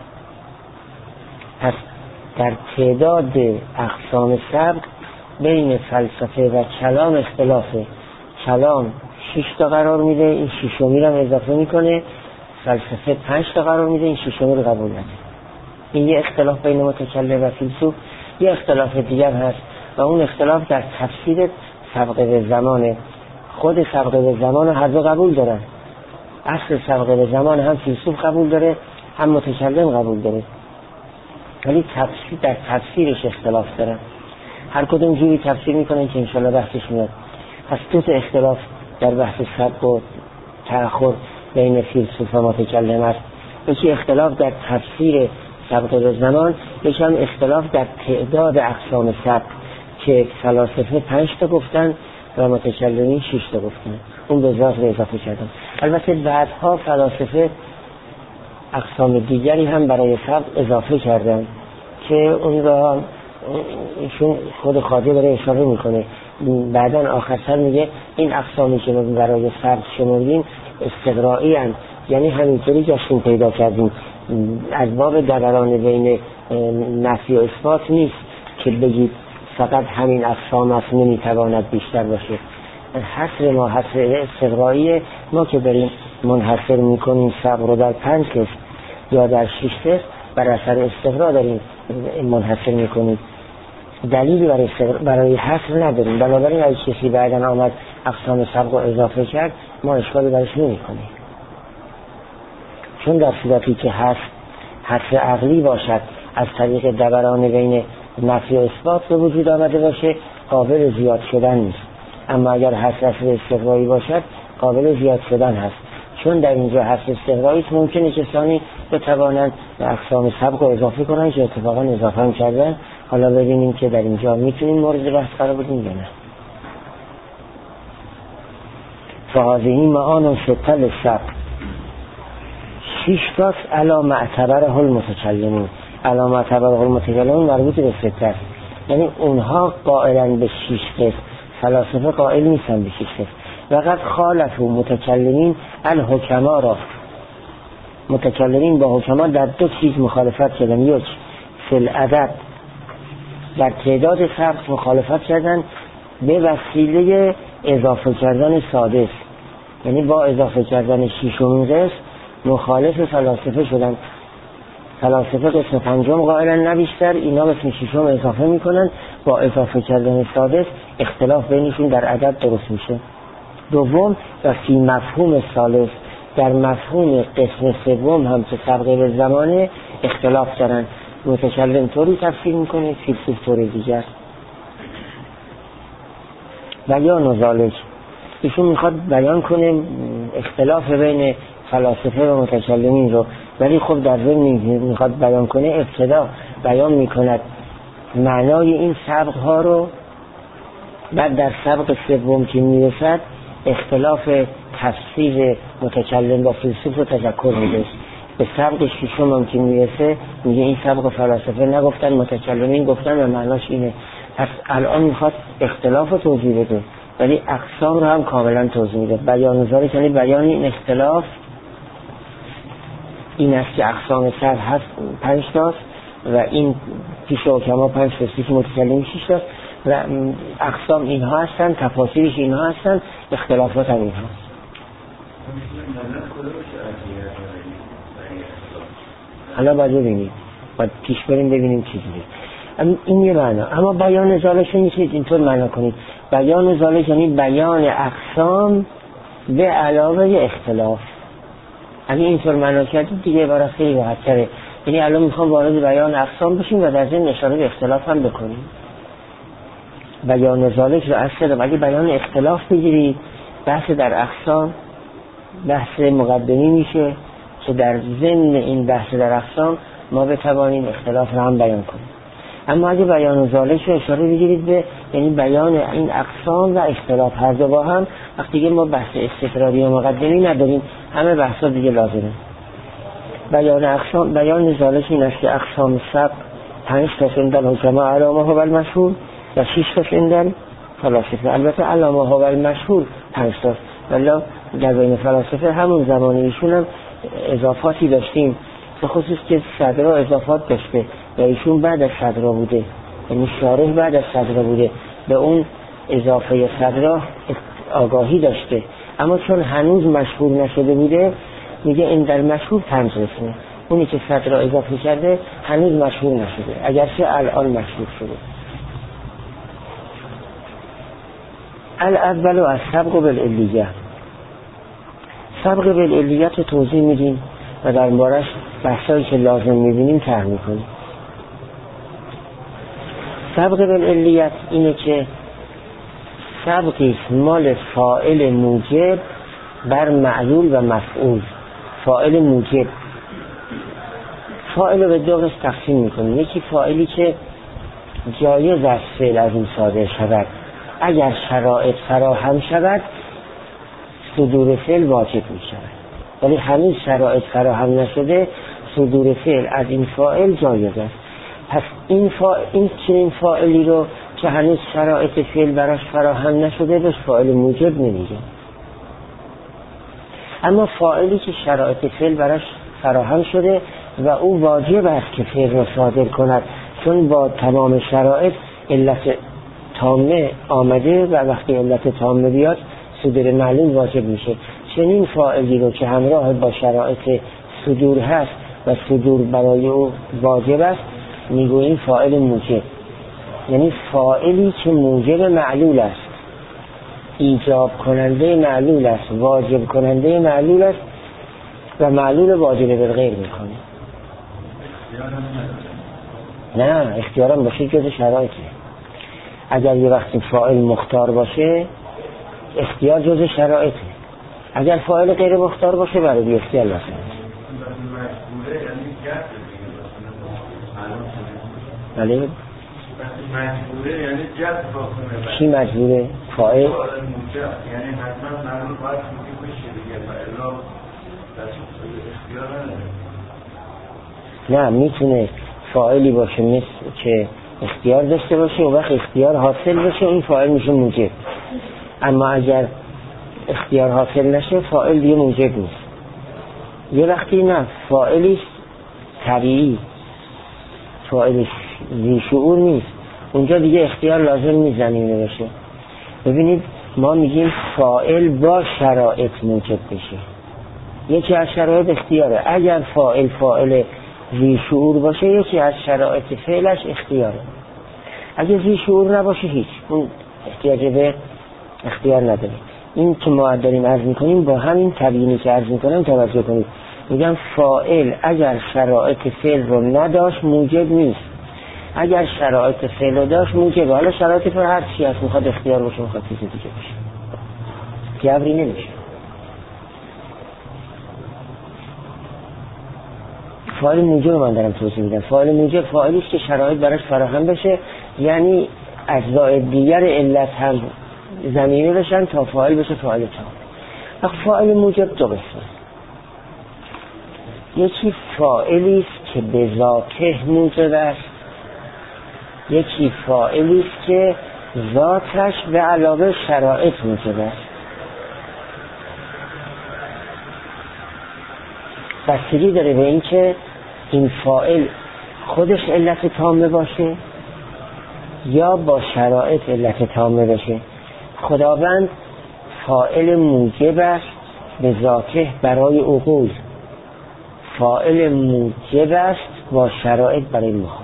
پس در تعداد اقسام سبق بین فلسفه و کلام اختلافه. کلام 6 تا قرار میده، این ششمی رو اضافه میکنه. فلسفه 5 تا قرار میده، این ششمی رو قبول نداره. این یه اختلاف بین متکلم و فیلسوف. یه اختلاف دیگر هست و اون اختلاف در تفسیر سبق به زمانه. خود سبق به زمان هر دو قبول دارن. اصل سبق به زمان هم فیلسوف قبول داره، هم متکلم قبول داره، ولی تفسیر در تفسیرش اختلاف دارن. هر کدوم جوری تفسیر میکنن که انشالله بحثش میاد. پس دو تا اختلاف در بحث سبق و تأخر بین فیلسوف و متکلم است. یکی اختلاف در تفسیر سبق به زمان، یکی هم اختلاف در تعداد اقسام سبق که فلاسفه 5 تا گفتن و متکلمین 6 تا گفتن. اون به ذات رو اضافه کردن. البته بعدها فلاسفه اقسام دیگری هم برای سبق اضافه کردن که اون را ایشون خود خواجه داره اشاره میکنه. بعدن آخر سر میگه این اقسامی که برای سبق شمردیم استقرایی هستند، یعنی همینطوری جشن پیدا کردیم. از باب دوران بین نفی و اثبات نیست که بگید فقط همین اقسام است، نمیتواند بیشتر باشه. حصر ما حصر استقرایی ما که بریم منحصر میکنیم سبق رو در 5 قسم یا در 6 قسم، بر اثر استقرا داریم منحصر میکنیم. دلیلی برای حصر نداریم. بنابراین اگه کسی بعداً آمد اقسام سبق رو اضافه کرد، ما اشکالی برش نمی‌کنیم. چون در صورتی که حصر عقلی باشد، از طریق دوران بین نفی و اثبات به وجود آمده باشه، قابل زیاد شدن نیست. اما اگر حصر استقرایی باشد، قابل زیاد شدن هست. چون در اینجا حصر استقرایی ممکنه کسانی بتوانند اقسام سبق رو اضافه کنن که اتفاقا اضافه هم کردن. حالا ببینیم که در اینجا میتونیم مورد بحث قرار بدیم یا نه. فهذه معان شتل السبق 6 تاست علی معتبره المتکلمون. علی معتبره المتکلمون مربوط به 6 است، یعنی اونها قائلن به 6 قسم، فلاسفه قائل نیستن به 6 قسم. وقد خالفوا متکلمین الحکما را، متکلمین با حکما در 2 چیز مخالفت کردن. یک فی العدد، در تعداد سبق مخالفت کردن به وسیله اضافه کردن سادس، یعنی با اضافه کردن 6مین قسم مخالف فلاسفه شدن. فلاسفه قسم 5 قائلن نه بیشتر، اینا قسم 6 اضافه میکنن. با اضافه کردن سادس اختلاف بینشون در عدد درست میشه. دوم و فی مفهوم ثالث، در مفهوم قسم سوم هم که سبق به زمانه اختلاف دارن. متکلم طوری تفسیر میکنه، فیلسوف طوری دیگر. بیان ذالک، ایشون میخواد بیان کنه اختلاف بین فلاسفه و متکلمین رو، ولی خب در ضمن میخواد بیان کنه ابتدا بیان میکند معنای این سبق ها رو. بعد در سبق سوم که میرسد اختلاف تفسیر متکلم با فیلسوف رو تذکر میده. به سبق 6 هم که میرسه میگه این سبق فلاسفه نگفتن، متکلمین گفتن و معناش اینه. پس الان میخواد اختلاف رو توضیح بده، ولی اقسام رو هم کاملا توضیح میده. بیان ذالک یعنی بیان این اختلاف این است که اقسام سبق هست 5 تاست و این پیش حکما 5 تاست، پیش متکلمین 6 تاست و اقسام اینها هستن، تفاسیرش اینها هستن، اختلافات هم اینها. حالا باید ببینیم، باید پیش بریم ببینیم چیزی. این یه معنا. اما بیان ذالک میتونید اینطور معنا کنید: بیان ذالک یعنی بیان اقسام به علاوه اختلاف. اگه اینطور معنا کردید دیگه عبارت خیلی راحت‌تره. یعنی الان میخوام وارد بیان اقسام بشیم و در ضمن اشاره به اختلاف هم بکنیم. بیان ذالک رو اصل، ولی بیان اختلاف بگیرید، بحث در اقسام بحث مقدمی میشه که در ضمن این بحث در اقسام ما بتوانیم اختلاف رو هم بیان کنیم. اما اگه بیان ذالک رو اشاره بگیرید به یعنی بیان این اقسام و اختلاف هر دو با هم، وقتی که ما بحث استقراری و مقدمی نداریم، همه بحثا دیگه لازمه. بیان نزالش این است که اقسام سبق 5 تا شندن حکما علامه ها و المشهور و 6 تا شندن فلاسفه. البته علامه ها و المشهور 5 تا، ولی در بین فلاسفه همون زمان ایشون هم اضافاتی داشتیم، به خصوص که صدرا اضافات داشته و ایشون بعد از صدرا بوده، یعنی شارح بعد از صدرا بوده، به اون اضافه صدرا آگاهی داشته، اما چون هنوز مشهور نشده بوده میگه این در مشهور 5 رسمه، اونی که صدرا اضافه کرده هنوز مشهور نشده، اگرچه الان مشهور شده. الاول و از سبق بالعلیه، سبق بالعلیت رو توضیح میدیم و در بارش بحثایی که لازم میبینیم طرح میکنیم. سبق بالعلیت اینه که سبقی مال فاعل موجب بر معلول و مفعول. فاعل موجب، فاعل رو به 2 قسم تقسیم میکنیم. یکی فاعلی که جایز است فعل از این صادر شود، اگر شرایط فراهم شود صدور فعل واجب می شود، ولی هنوز شرایط فراهم نشده صدور فعل از این فاعل جایز است. پس این چنین فاعلی رو که هنوز شرایط فعل براش فراهم نشده بهش فاعل موجب نمیگه. اما فاعلی که شرایط فعل براش فراهم شده و او واجب است که فعل را صادر کند، چون با تمام شرایط علت تامه آمده و وقتی علت تامه بیاد صدور معلوم واجب میشه. چنین فاعلی رو که همراه با شرایط صدور هست و صدور برای او واجب است میگوییم فاعل موجب، یعنی فاعلی که موجب معلول است، ایجاب کننده معلول است، واجب کننده معلول است و معلول واجب بالغیر میکنه. نه اختیارم باشه جز شرایطه. اگر یه وقتی فاعل مختار باشه اختیار جز شرایطه، اگر فاعل غیر مختار باشه برای بی اختیار باشه. بله مجبوره یعنی جذب بکنه. چی مجبوره؟ فاعل یعنی حتما معلوم باید بشه دیگه و الا اختیار نداره. نه میتونه فاعلی باشه مثل که اختیار داشته باشه و وقت اختیار حاصل بشه این فاعل میشه موجب، اما اگر اختیار حاصل نشه فاعل دیگه موجب نیست. یه وقتی نه فاعلی طبیعی، فاعل ذی شعور نیست، اونجا دیگه اختیار لازم نیست زمینه بشه. ببینید ما میگیم فاعل با شرایط موجب بشه، یکی از شرایط اختیاره. اگر فاعل ذی شعور باشه یکی از شرایط فعلش اختیاره، اگر ذی شعور نباشه هیچ، اون احتیاج به اختیار نداره. این که ما داریم عرض میکنیم با همین تبیینی که عرض میکنم توجه کنید. میگم فاعل اگر شرایط فعل رو نداشت موجب نیست، اگر شرایط فعل رو داشت موجب. حالا شرایط فعل هر چی هست، میخواد اختیار باشه میخواد چیز دیگه باشه، جبری نمیشه. فاعل موجب من دارم توضیح میدم. فاعل موجب فاعلی است که شرایط براش فراهم بشه، یعنی اجزای دیگر علت هم زمینه بشن تا فاعل بشه فاعل تام. فاعل موجب 2 قسمه. یکی فاعلی است که به ذاته موجب است، یکی فاعلی است که ذاتش به علاوه شرایط موجب است. بستگی داره به این که این فاعل خودش علت تامه باشه یا با شرایط علت تامه باشه. خداوند فاعل موجب است به ذاته برای عقول، فاعل موجب است با شرایط برای ماها.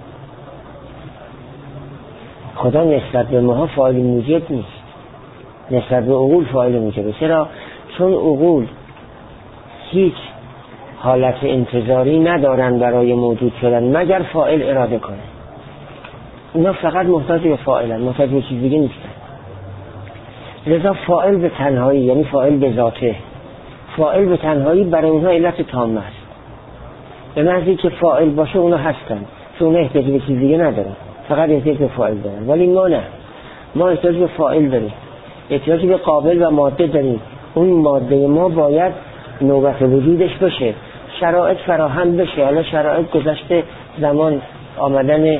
خدا نسبت به ماها فاعل موجب نیست، نسبت به عقول فاعل موجبه. چرا؟ چون عقول هیچ حالت انتظاری ندارن برای موجود شدن مگر فاعل اراده کنه. اینا فقط محتاج به فاعلن، محتاج به چیز دیگه نیستن. لذا فاعل به تنهایی، یعنی فاعل به ذاته، فاعل به تنهایی برای اونها علت تامه است. به محضی که فاعل باشه اونا هستن، چون اونا احتیاج به چیز دیگه ندارن، فقط احتیاج به فاعل دارن. ولی ما نه، ما احتیاج به فاعل داریم، احتیاج به قابل و ماده داریم. اون ماده ما باید نوبت وجودش باشه. شرایط فراهم بشه. حالا شرایط گذشته، زمان آمدن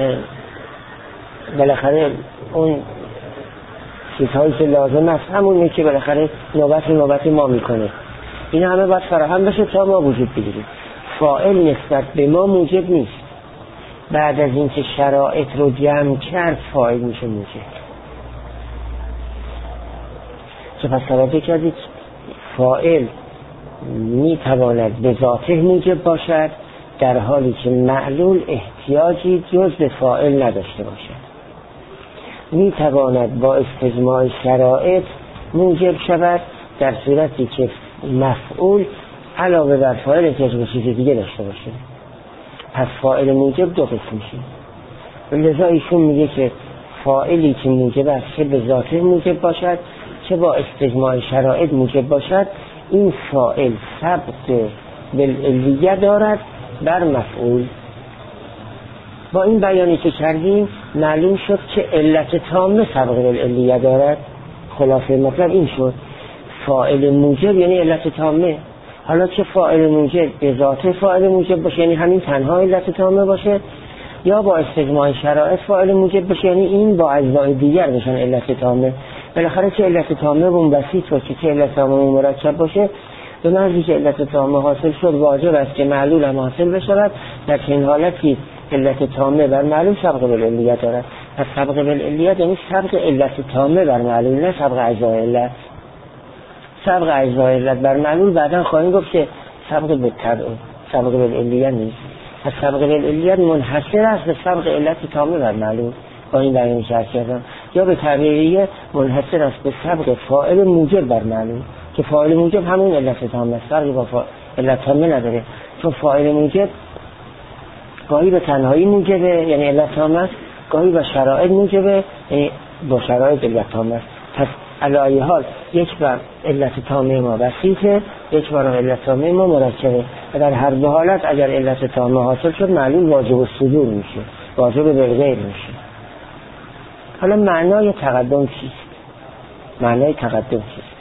بالاخره اون چیزهایی که لازم است همونه که بالاخره نوبت ما میکنه. این همه باید فراهم بشه تا ما وجود بگیریم. فاعل نسبت به ما موجب نیست. بعد از اینکه شرایط رو جمع کرد فاعل میشه موجب. چه پس توجه کردید؟ فاعل میتواند به ذاته موجب باشد در حالی که معلول احتیاجی جز به فاعل نداشته باشد. میتواند با استجماع شرایط موجب شود در صورتی که مفعول علاوه بر فاعل احتیاج به چیز دیگه داشته باشه. پس فاعل موجب دو قسم میشه. لذا ایشون میگه که فاعلی که موجب است چه به ذاته موجب باشد چه با استجماع شرایط موجب باشد، این فاعل سبق بالعلیه دارد بر مفعول. با این بیانی که کردیم معلوم شد که علت تامه سبق بالعلیه دارد. خلاصه مطلب این شد فاعل موجب یعنی علت تامه. حالا چه فاعل موجب به ذات فاعل موجب باشه یعنی همین تنها علت تامه باشه، یا با استجماع شرایط فاعل موجب باشه یعنی این با اجزای دیگر بشن علت تامه. بالاخره چه علت تامه بسیط باشه چه علت تامه مرکب باشه، به محضی که علت تامه حاصل شد واجب است که معلول هم حاصل بشود. در این حالتی علت تامه بر معلول سبق بالعلیه دارد. پس سبق بالعلیه یعنی سبق علت تامه بر معلول، نه سبق اجزای علت. سبق اجزای علت بر معلول بعداً خواهیم گفت که سبق بالعلیه نیست. پس سبق بالعلیه منحصر است به سبق علت تامه بر معلول. با این بیان کردم. یا به تعبیریه منحصر است به سبق فاعل موجب بر معلول که فاعل موجب همون علت تامه است، فرقی با علت تامه نداره. چون فاعل موجب گاهی به تنهایی موجبه یعنی علت تامه است، گاهی به شرایط موجبه یعنی با شرایط علت تامه است. پس علی حال یک بار علت تامه ما بسیطه، یک بار علت تامه ما مرکبه و در هر دو حالت اگر علت تامه حاصل شد معلول واجب الصدور میشه، واجب بالغیر میشه. حالا معنای تقدم چیست؟ معنای تقدم چیست؟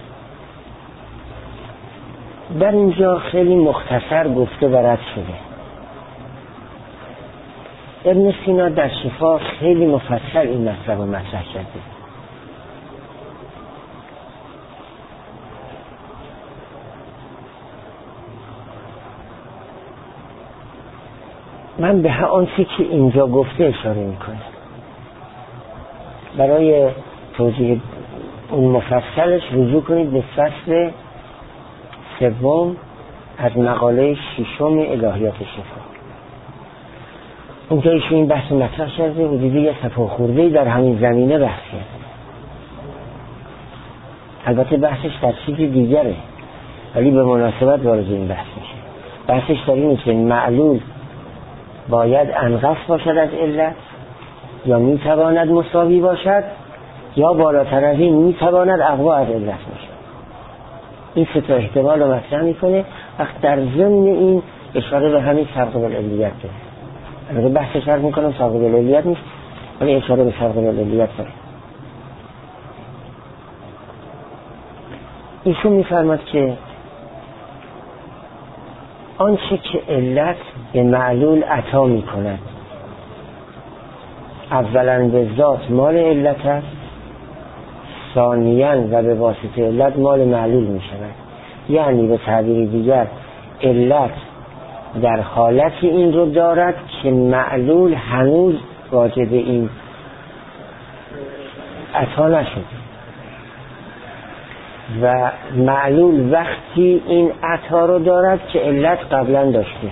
در اینجا خیلی مختصر گفته و رد شده. ابن سینا در شفا خیلی مفصل این مطلب رو مطرح کرده. من به آنچه که اینجا گفته اشاره میکنم. برای توضیح اون مفصلش رجوع کنید به فصل 3 از مقاله 6 الهیات شفا. اونجا ایشون این بحث مطرح کرده و دیدی یه صفحه خورده‌ای در همین زمینه بحث کرده. البته بحثش در چیز دیگره ولی به مناسبت وارد این بحث میشه. بحثش در اینه که معلول باید انقص باشد از علت یا میتواند مساوی باشد یا بالاتر از این میتواند اقوا از علت باشد. این سه تا احتمال رو مطرح میکنه. وقت در ضمن این اشاره به همین سبق بالعلیت داره. اگر بحثش عرض میکنم سبق بالعلیت نیست ولی اشاره به سبق بالعلیت داره. ایشون میفرماد که آنچه که علت به معلول عطا میکند اولا به ذات مال علت است، ثانیاً و به واسطه علت مال معلول می شود. یعنی به تعبیر دیگر علت در حالت این رو دارد که معلول هنوز واجد این عطا نشد و معلول وقتی این عطا رو دارد که علت قبلا داشته.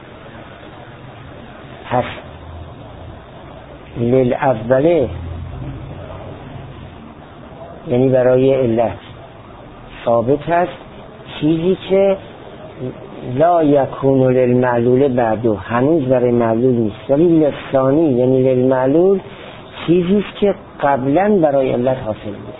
پس للاوله یعنی برای علت ثابت است چیزی که لا یکون للمعلول بعدو، هنوز برای معلول نیست. ولی للثانی یعنی للمعلول چیزی است که قبلا برای علت حاصل بود.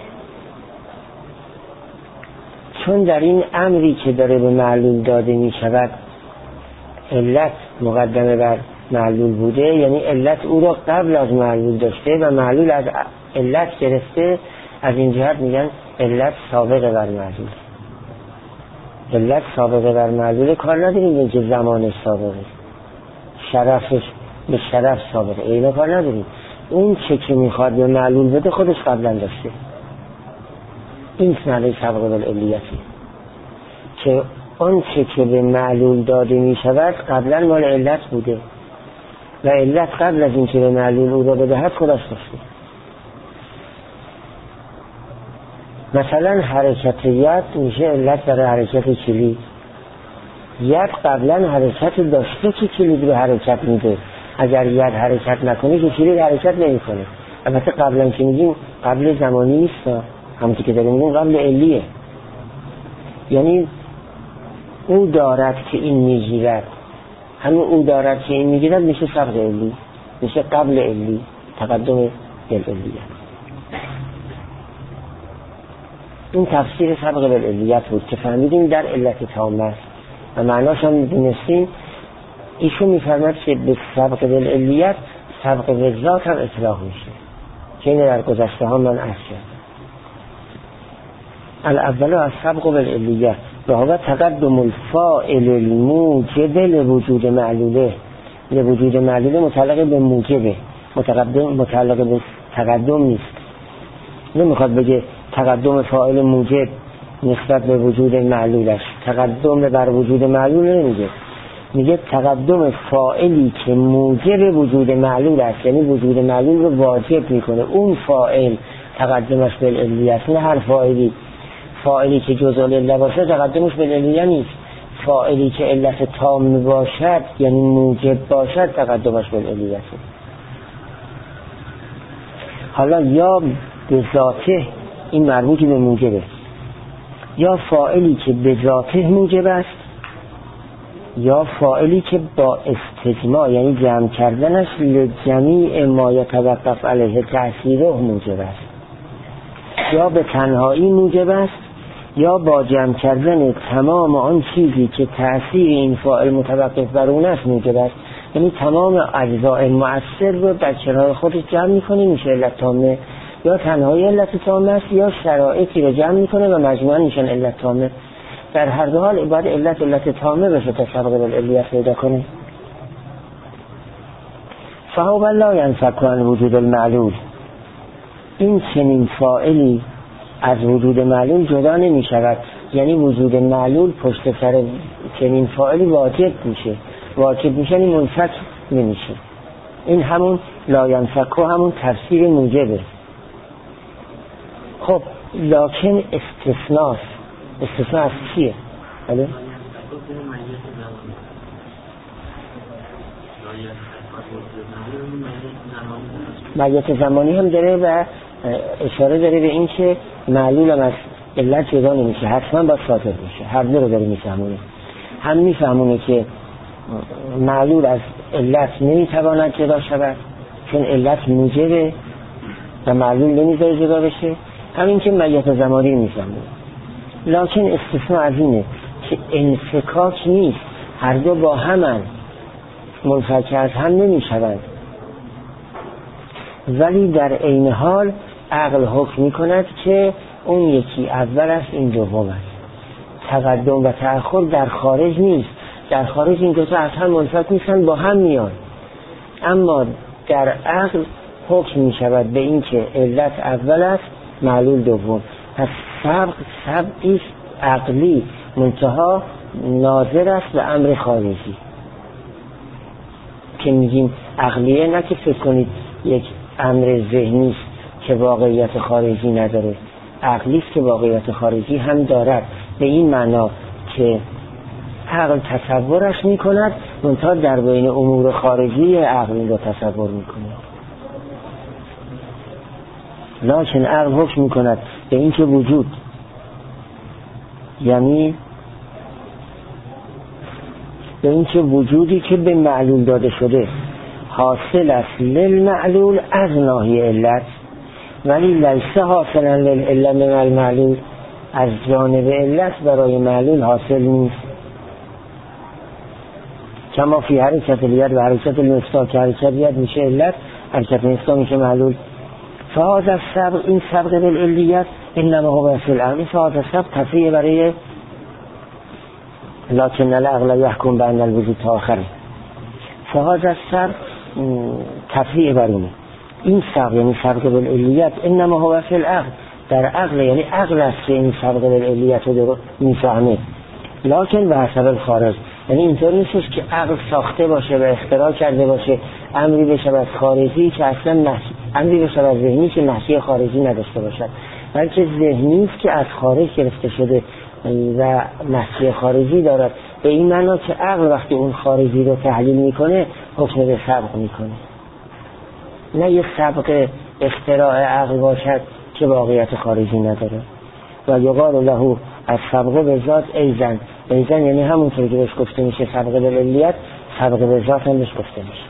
چون در این امری که داره به معلول داده می شود علت مقدمه بر معلول بوده، یعنی علت او را قبل از معلول داشته و معلول از علت گرفته. از این جهت میگن علت سابق بر معلول. علت سابقه بر معلول کار نداریم، اینکه زمانش سابقه، شرفش به شرف سابقه، اینا کار نداریم. اون چه که میخواد به معلول بده خودش قبلا داشته. این معنی سابقه بالعلیتی که اون چه که به معلول داده میشود قبلا مال علت بوده و علت قبل از اینکه به معلول او را بدهد خودش داشته. مثلا حرکت ید میشه علت برای حرکت کلید. ید قبلا حرکت داشته که کلید رو حرکت میده. اگر ید حرکت نکنه که کلید حرکت نمیکنه. البته قبلا که میگیم قبل زمانی نیست، همونطور که داریم میگیم قبل علیه. یعنی او دارد که این میگیرد، همین او دارد که این میگیرد میشه سبق علی، میشه قبل علی، تقدم بالعلیت. این تفسیر سبق بالعلیت بود که فهمیدیم در علت تامه است و معناش هم دونستیم. ایشون میفرمد که به سبق بالعلیت سبق بالذات هم اطلاق میشه که این در گذشته ها من عرض کردم. الاول از سبق بالعلیت و هو تقدم الفاعل الموجب لوجود معلوله. لوجود معلوله متعلق به موجبه، متعلق به تقدم نیست. نمیخواد بگه تقدم فاعل موجب نسبت به وجود معلولش، تقدم بر وجود معلول نمیگه، میگه تقدم فاعلی که موجب وجود معلول است، یعنی وجود معلول رو واجب میکنه. اون فاعل تقدمش بالعلیت، نه هر فاعلی. فاعلی که جزء العله باشه تقدمش بالعلیه نیست. فاعلی که علت تام باشد یعنی موجب باشد تقدمش بالعلیه است. حالا یا به ذاته این مربوطی به موجبه، یا فاعلی که به ذاته موجب است، یا فاعلی که با استجماع یعنی جمع کردنش لجمیع ما یتوقف علیه تأثیره موجب است، یا به تنهایی موجب است، یا با جمع کردن تمام آن چیزی که تأثیر این فاعل متوقف بر اون است موجب است. یعنی تمام اجزاء مؤثر رو در کنار خودش جمع میکنه میشه علت تامه، یا تنهایی علت تامه است، یا شرایطی رو جمع میکنه و مجموعاً میشن علت تامه. در هر دو حال باید علت تامه بشه تا سبق بالعلیت پیدا کنه. فهو لا ينفك عن وجود المعلول. این چنین فاعلی از وجود معلول جدا نمی شود، یعنی وجود معلول پشت سر چنین فاعلی واجب میشه. واجب میشه یعنی منفک نمیشه. این همون لا ينفك همون تفسیر موجبه. خب لکن استثناء از چیه؟ بله؟ مایت زمانی هم داره و اشاره داره به این که معلول هم از علت جدا نمیشه، حتما باید صادر میشه. هر دو رو داره میفهمونه. هم میفهمونه که معلول از علت نمیتواند جدا شود چون علت موجبه و معلول نمیذاره جدا بشه. همین که مایت زمانی میفهمونه. لکن استثناء از اینه که انفکاک نیست، هر دو با همن، منفک از هم نمیشوند، ولی در عین حال عقل حکم میکند که اون یکی اول است این دوم است. تقدم و تأخر در خارج نیست، در خارج این دوتا از هم منفک نیستن، با هم میان. اما در عقل حکم میشود به این که علت اول است معلول دوم. پس سبقی عقلی منتها ناظر است به امر خارجی. که میگیم عقلیه، نه که فکر کنید یک امر ذهنی است که واقعیت خارجی نداره، عقلی است که واقعیت خارجی هم دارد، به این معنا که عقل تصورش میکند منتها در بین امور خارجی عقلی رو تصور میکنه. لکن عقل حکم میکند به این که وجود، یعنی به این که وجودی که به معلول داده شده حاصل است للمعلول از ناحیه علت، ولی لیس حاصلا للعلت من المعلول، از جانب علت برای معلول حاصل نیست. کما فی حرکت الید و حرکت المفتاح که حرکت ید میشه علت، حرکت مفتاح میشه معلول. فهذا السبق، این سبق بالعلیت انما هو فی العقل. فهذا السبق تفریع برای لکن العقل یحکم بین الوجود تا آخره. فهذا السبق تفریع برونه. این سبق یعنی سبق بالعلیت انما هو فی العقل، در عقل، یعنی عقل است که این سبق بالعلیت رو میفهمه. لکن به حسب الخارج، یعنی اینطور نیستش که عقل ساخته باشه و اختراع کرده باشه امری بشه از خارجی که اصلا امری بشه از ذهنی که نحسی خارجی نداشته باشد، بلکه ذهنی است که از خارج گرفته شده و نحسی خارجی دارد. به این معنا که عقل وقتی اون خارجی رو تحلیل میکنه حکم به سبق میکنه، نه یک سبق اختراع عقل باشد که واقعیت خارجی نداره. و یقال له از سبق به ذات ایزن، ایزن یعنی همونطور که بهش گفته میشه سبق به علیت، سبق به ذات هم بهش گفته میشه.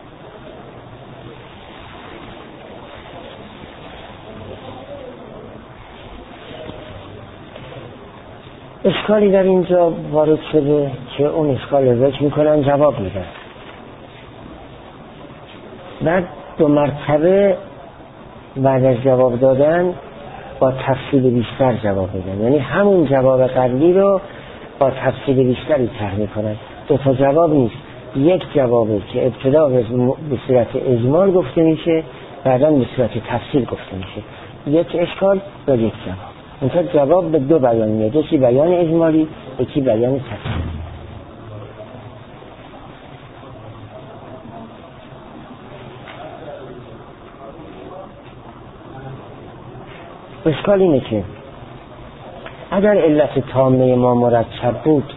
اشکالی در اینجا وارد شده که اون اشکال رو ذکر میکنن جواب میدن. بعد 2 مرتبه بعد از جواب دادن با تفصیل بیشتر جواب میدن، یعنی همون جواب قبلی رو با تفصیل بیشتری طرح میکنن. 2 تا جواب نیست، یک جوابه که ابتدا به صورت اجمال گفته میشه، بعدا به صورت تفصیل گفته میشه. یک اشکال و یک جواب. اونجا جواب به 2 بیان میاد، یکی بیان اجمالی، یکی بیان تفصیلی. اشکال اینه که اگر علت تامه ما مرکب بود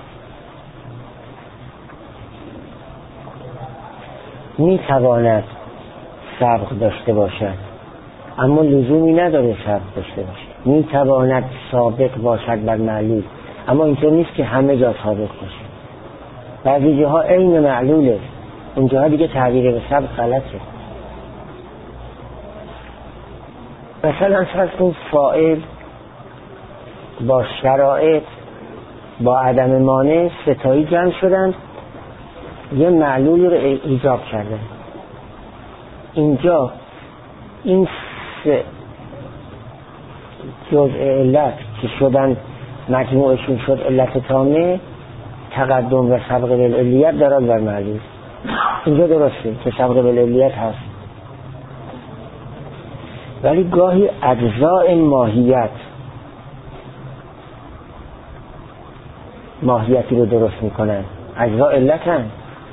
میتواند سبق داشته باشد، اما لزومی نداره سبق داشته باشه. میتواند سابق باشد بر معلول، اما اینطور نیست که همه جا سابق باشه. بعضی جاها عین معلوله، اون جاها دیگه تعبیر به سبق غلطه. مثلا فرض کن فاعل با شرایط با عدم مانع ستایی جمع شدن، یه معلول رو ایجاب کردن. اینجا این 3 جزء علت که شدن مجموعشون شد علت تامه، تقدم و سبق بالعلیت دارد بر معلول. اینجا درسته که سبق بالعلیت هست، ولی گاهی اجزاء ماهیتی رو درست میکنن. اجزاء علتن،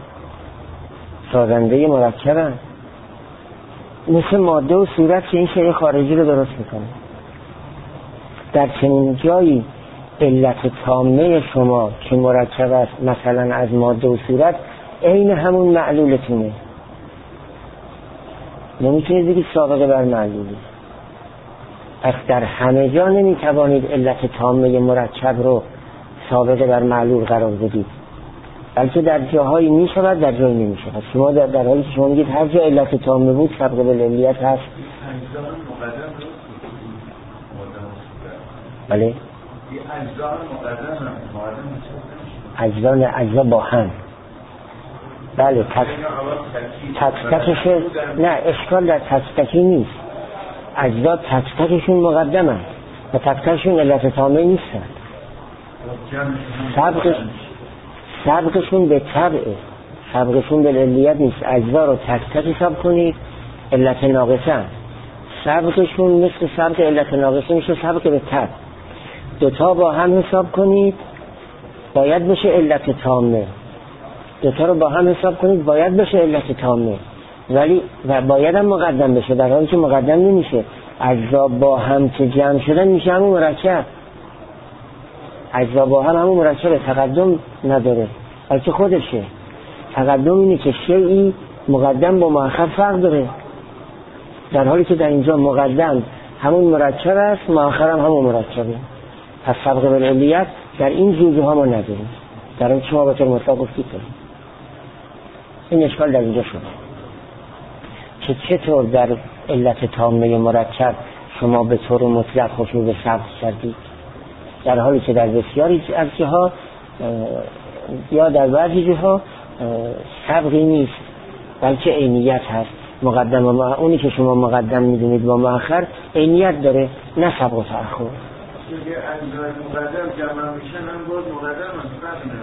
سازنده مرکبن، مثل ماده و صورت که این شیء خارجی رو درست میکنه. در چنین جایی علت تامه شما که مرکب است مثلا از ماده و صورت عین همون معلولتونه، نمیتونید بگید سابقه بر معلولی. پس در همه جا نمیتوانید علت تامه مرکب رو سابقه بر معلول قرار بدید، بلکه در جاهایی میشود در جایی نمیشود. شما در حالی که شما میگید هر جا علت تامه بود سابقه بالعلیت هست. بله اجزا با هم، بله تک نه اشکال در تک نیست، اجزا تکشون مقدم هست و تکشون علت تامه نیستن. سبقشون به طبعه، سبقشون به علیت نیست. اجزا رو تک حساب کنید علت ناقصه هست، سبقشون مثل سبق علت ناقصه میشه سبق به طبع. 2 تا با هم حساب کنید باید بشه علت تامه، 2 تا رو با هم حساب کنید باید بشه علت تامه، ولی و باید هم مقدم بشه، در حالی که مقدم نمیشه. اجزا با هم که جمع شدن میشه همون مرکب، اجزا با هم همون مرکب، تقدم نداره بلکه خودشه. تقدم اینه که شیئی مقدم با مؤخر فرق داره، در حالی که در اینجا مقدم همون مرکب است، مؤخر هم همون مرکبه. پس سبق بالعلیت در این جزء ها ما نداریم، در این شما به طور مطلق گفتید. این اشکال در اینجا شده که چطور در علت تامه مرکب شما به طور مطلق حکم به سبق کردید، در حالی که در بسیاری از جاها یا در بعضی جاها سبقی نیست بلکه عینیت هست. مقدم اونی که شما مقدم میدونید با مؤخر عینیت داره، نه سبق و تأخر. که اجزای مقدم جمع میشن هم باز مقدم هم فرق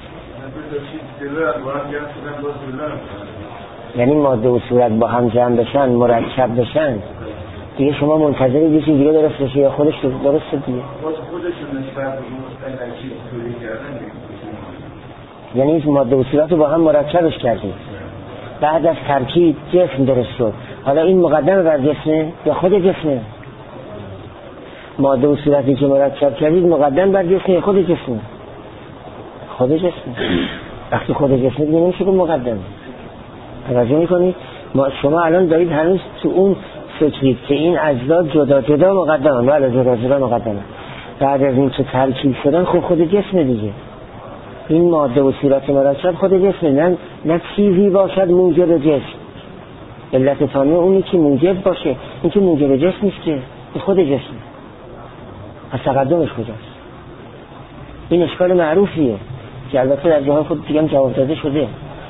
یعنی ماده و صورت با هم جمع بشن، مرکب بشن، دیگه شما منتظری یه چیز دیگه درست بشه یا خودش درسته دیگه؟ باز خودشون نسبت به انرژی توری کردن. یعنی ماده و صورت رو با هم مرکبش کردیم، بعد از ترکیب جسم درست شد. حالا این مقدم بر جسمه یا خود جسمه؟ ماده و صورتی که مرکب کردید مقدم بر جسمه یا خود جسمه؟ خود جسمه. وقتی خود جسمه دیگه نمیشه که مقدمه. توجه میکنید؟ شما الان دارید هنوز تو اون فکرید که این اجزا جدا جدا مقدمه، بله جدا جدا مقدمه. بعد از این که ترکیب شدن خود جسمه دیگه. این ماده و صورت مرکب خود جسمه، نه چیزی باشد موجب جسم. علت ثانیه اونی که موجب باشه، این که موجب جسم نیست که خود جسمه. از تقدمش کجاست؟ این اشکال معروفیه که البته در جاهای خود دیگه هم جواب داده شده.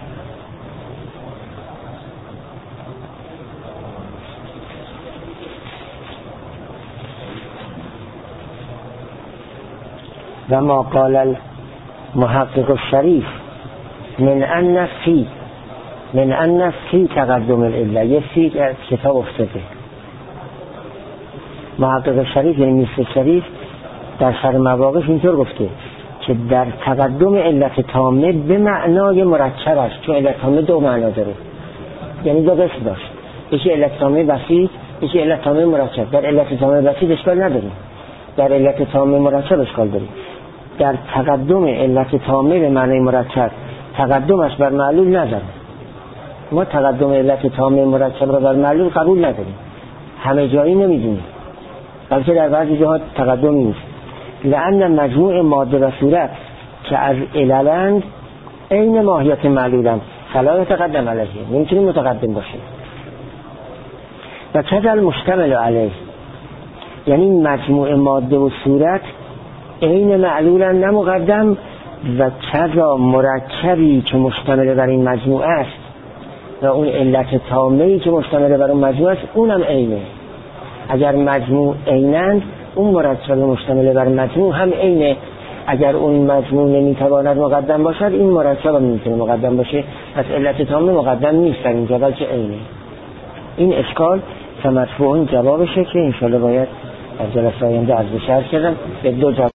و ما قال المحقق الشریف من ان فی تقدم العله، یه فی کتاب افتاده. محقق شریف یعنی میرزا شریف در سر مواقف اینطور گفته که در تقدم علت تامه به معنای مرکب است، چون علت تامه دو معنا داره، یعنی دو قسم داشت، یکی علت تامه بسیط، یکی علت تامه مرکب. در علت تامه بسیط اشکال نداریم، در علت تامه مرکب اشکال داریم. در تقدم علت تامه به معنای مرکب تقدمش بر معلول نداره. ما تقدم علت تامه مرکب را بر معلول قبول نداریم، همه جایی نمیدونیم، بلکه در بعضی جاها تقدم نیست. لأن مجموع ماده و صورت که از عللند عین ماهیت معلولند فلا یتقدم علیه، نمیتونیم متقدم باشه. و کذا المشتمل علیه، یعنی مجموع ماده و صورت عین معلولند نه مقدم، و کذا مرکبی که مشتمل بر این مجموعه است و اون علت تامه‌ای که مشتمل بر اون مجموعه است اونم عینه. اگر مجموع عینند اون مرکب مشتمل بر مجموع هم عینه. اگر اون مجموع نمیتواند مقدم باشد این مرکب هم نمیتونه مقدم باشه، پس علت تامه مقدم نیست در اینجا بلکه عینه. این اشکال فمدفوع جوابشه که انشالله باید از جلسه آینده از بشر کردم به دو جواب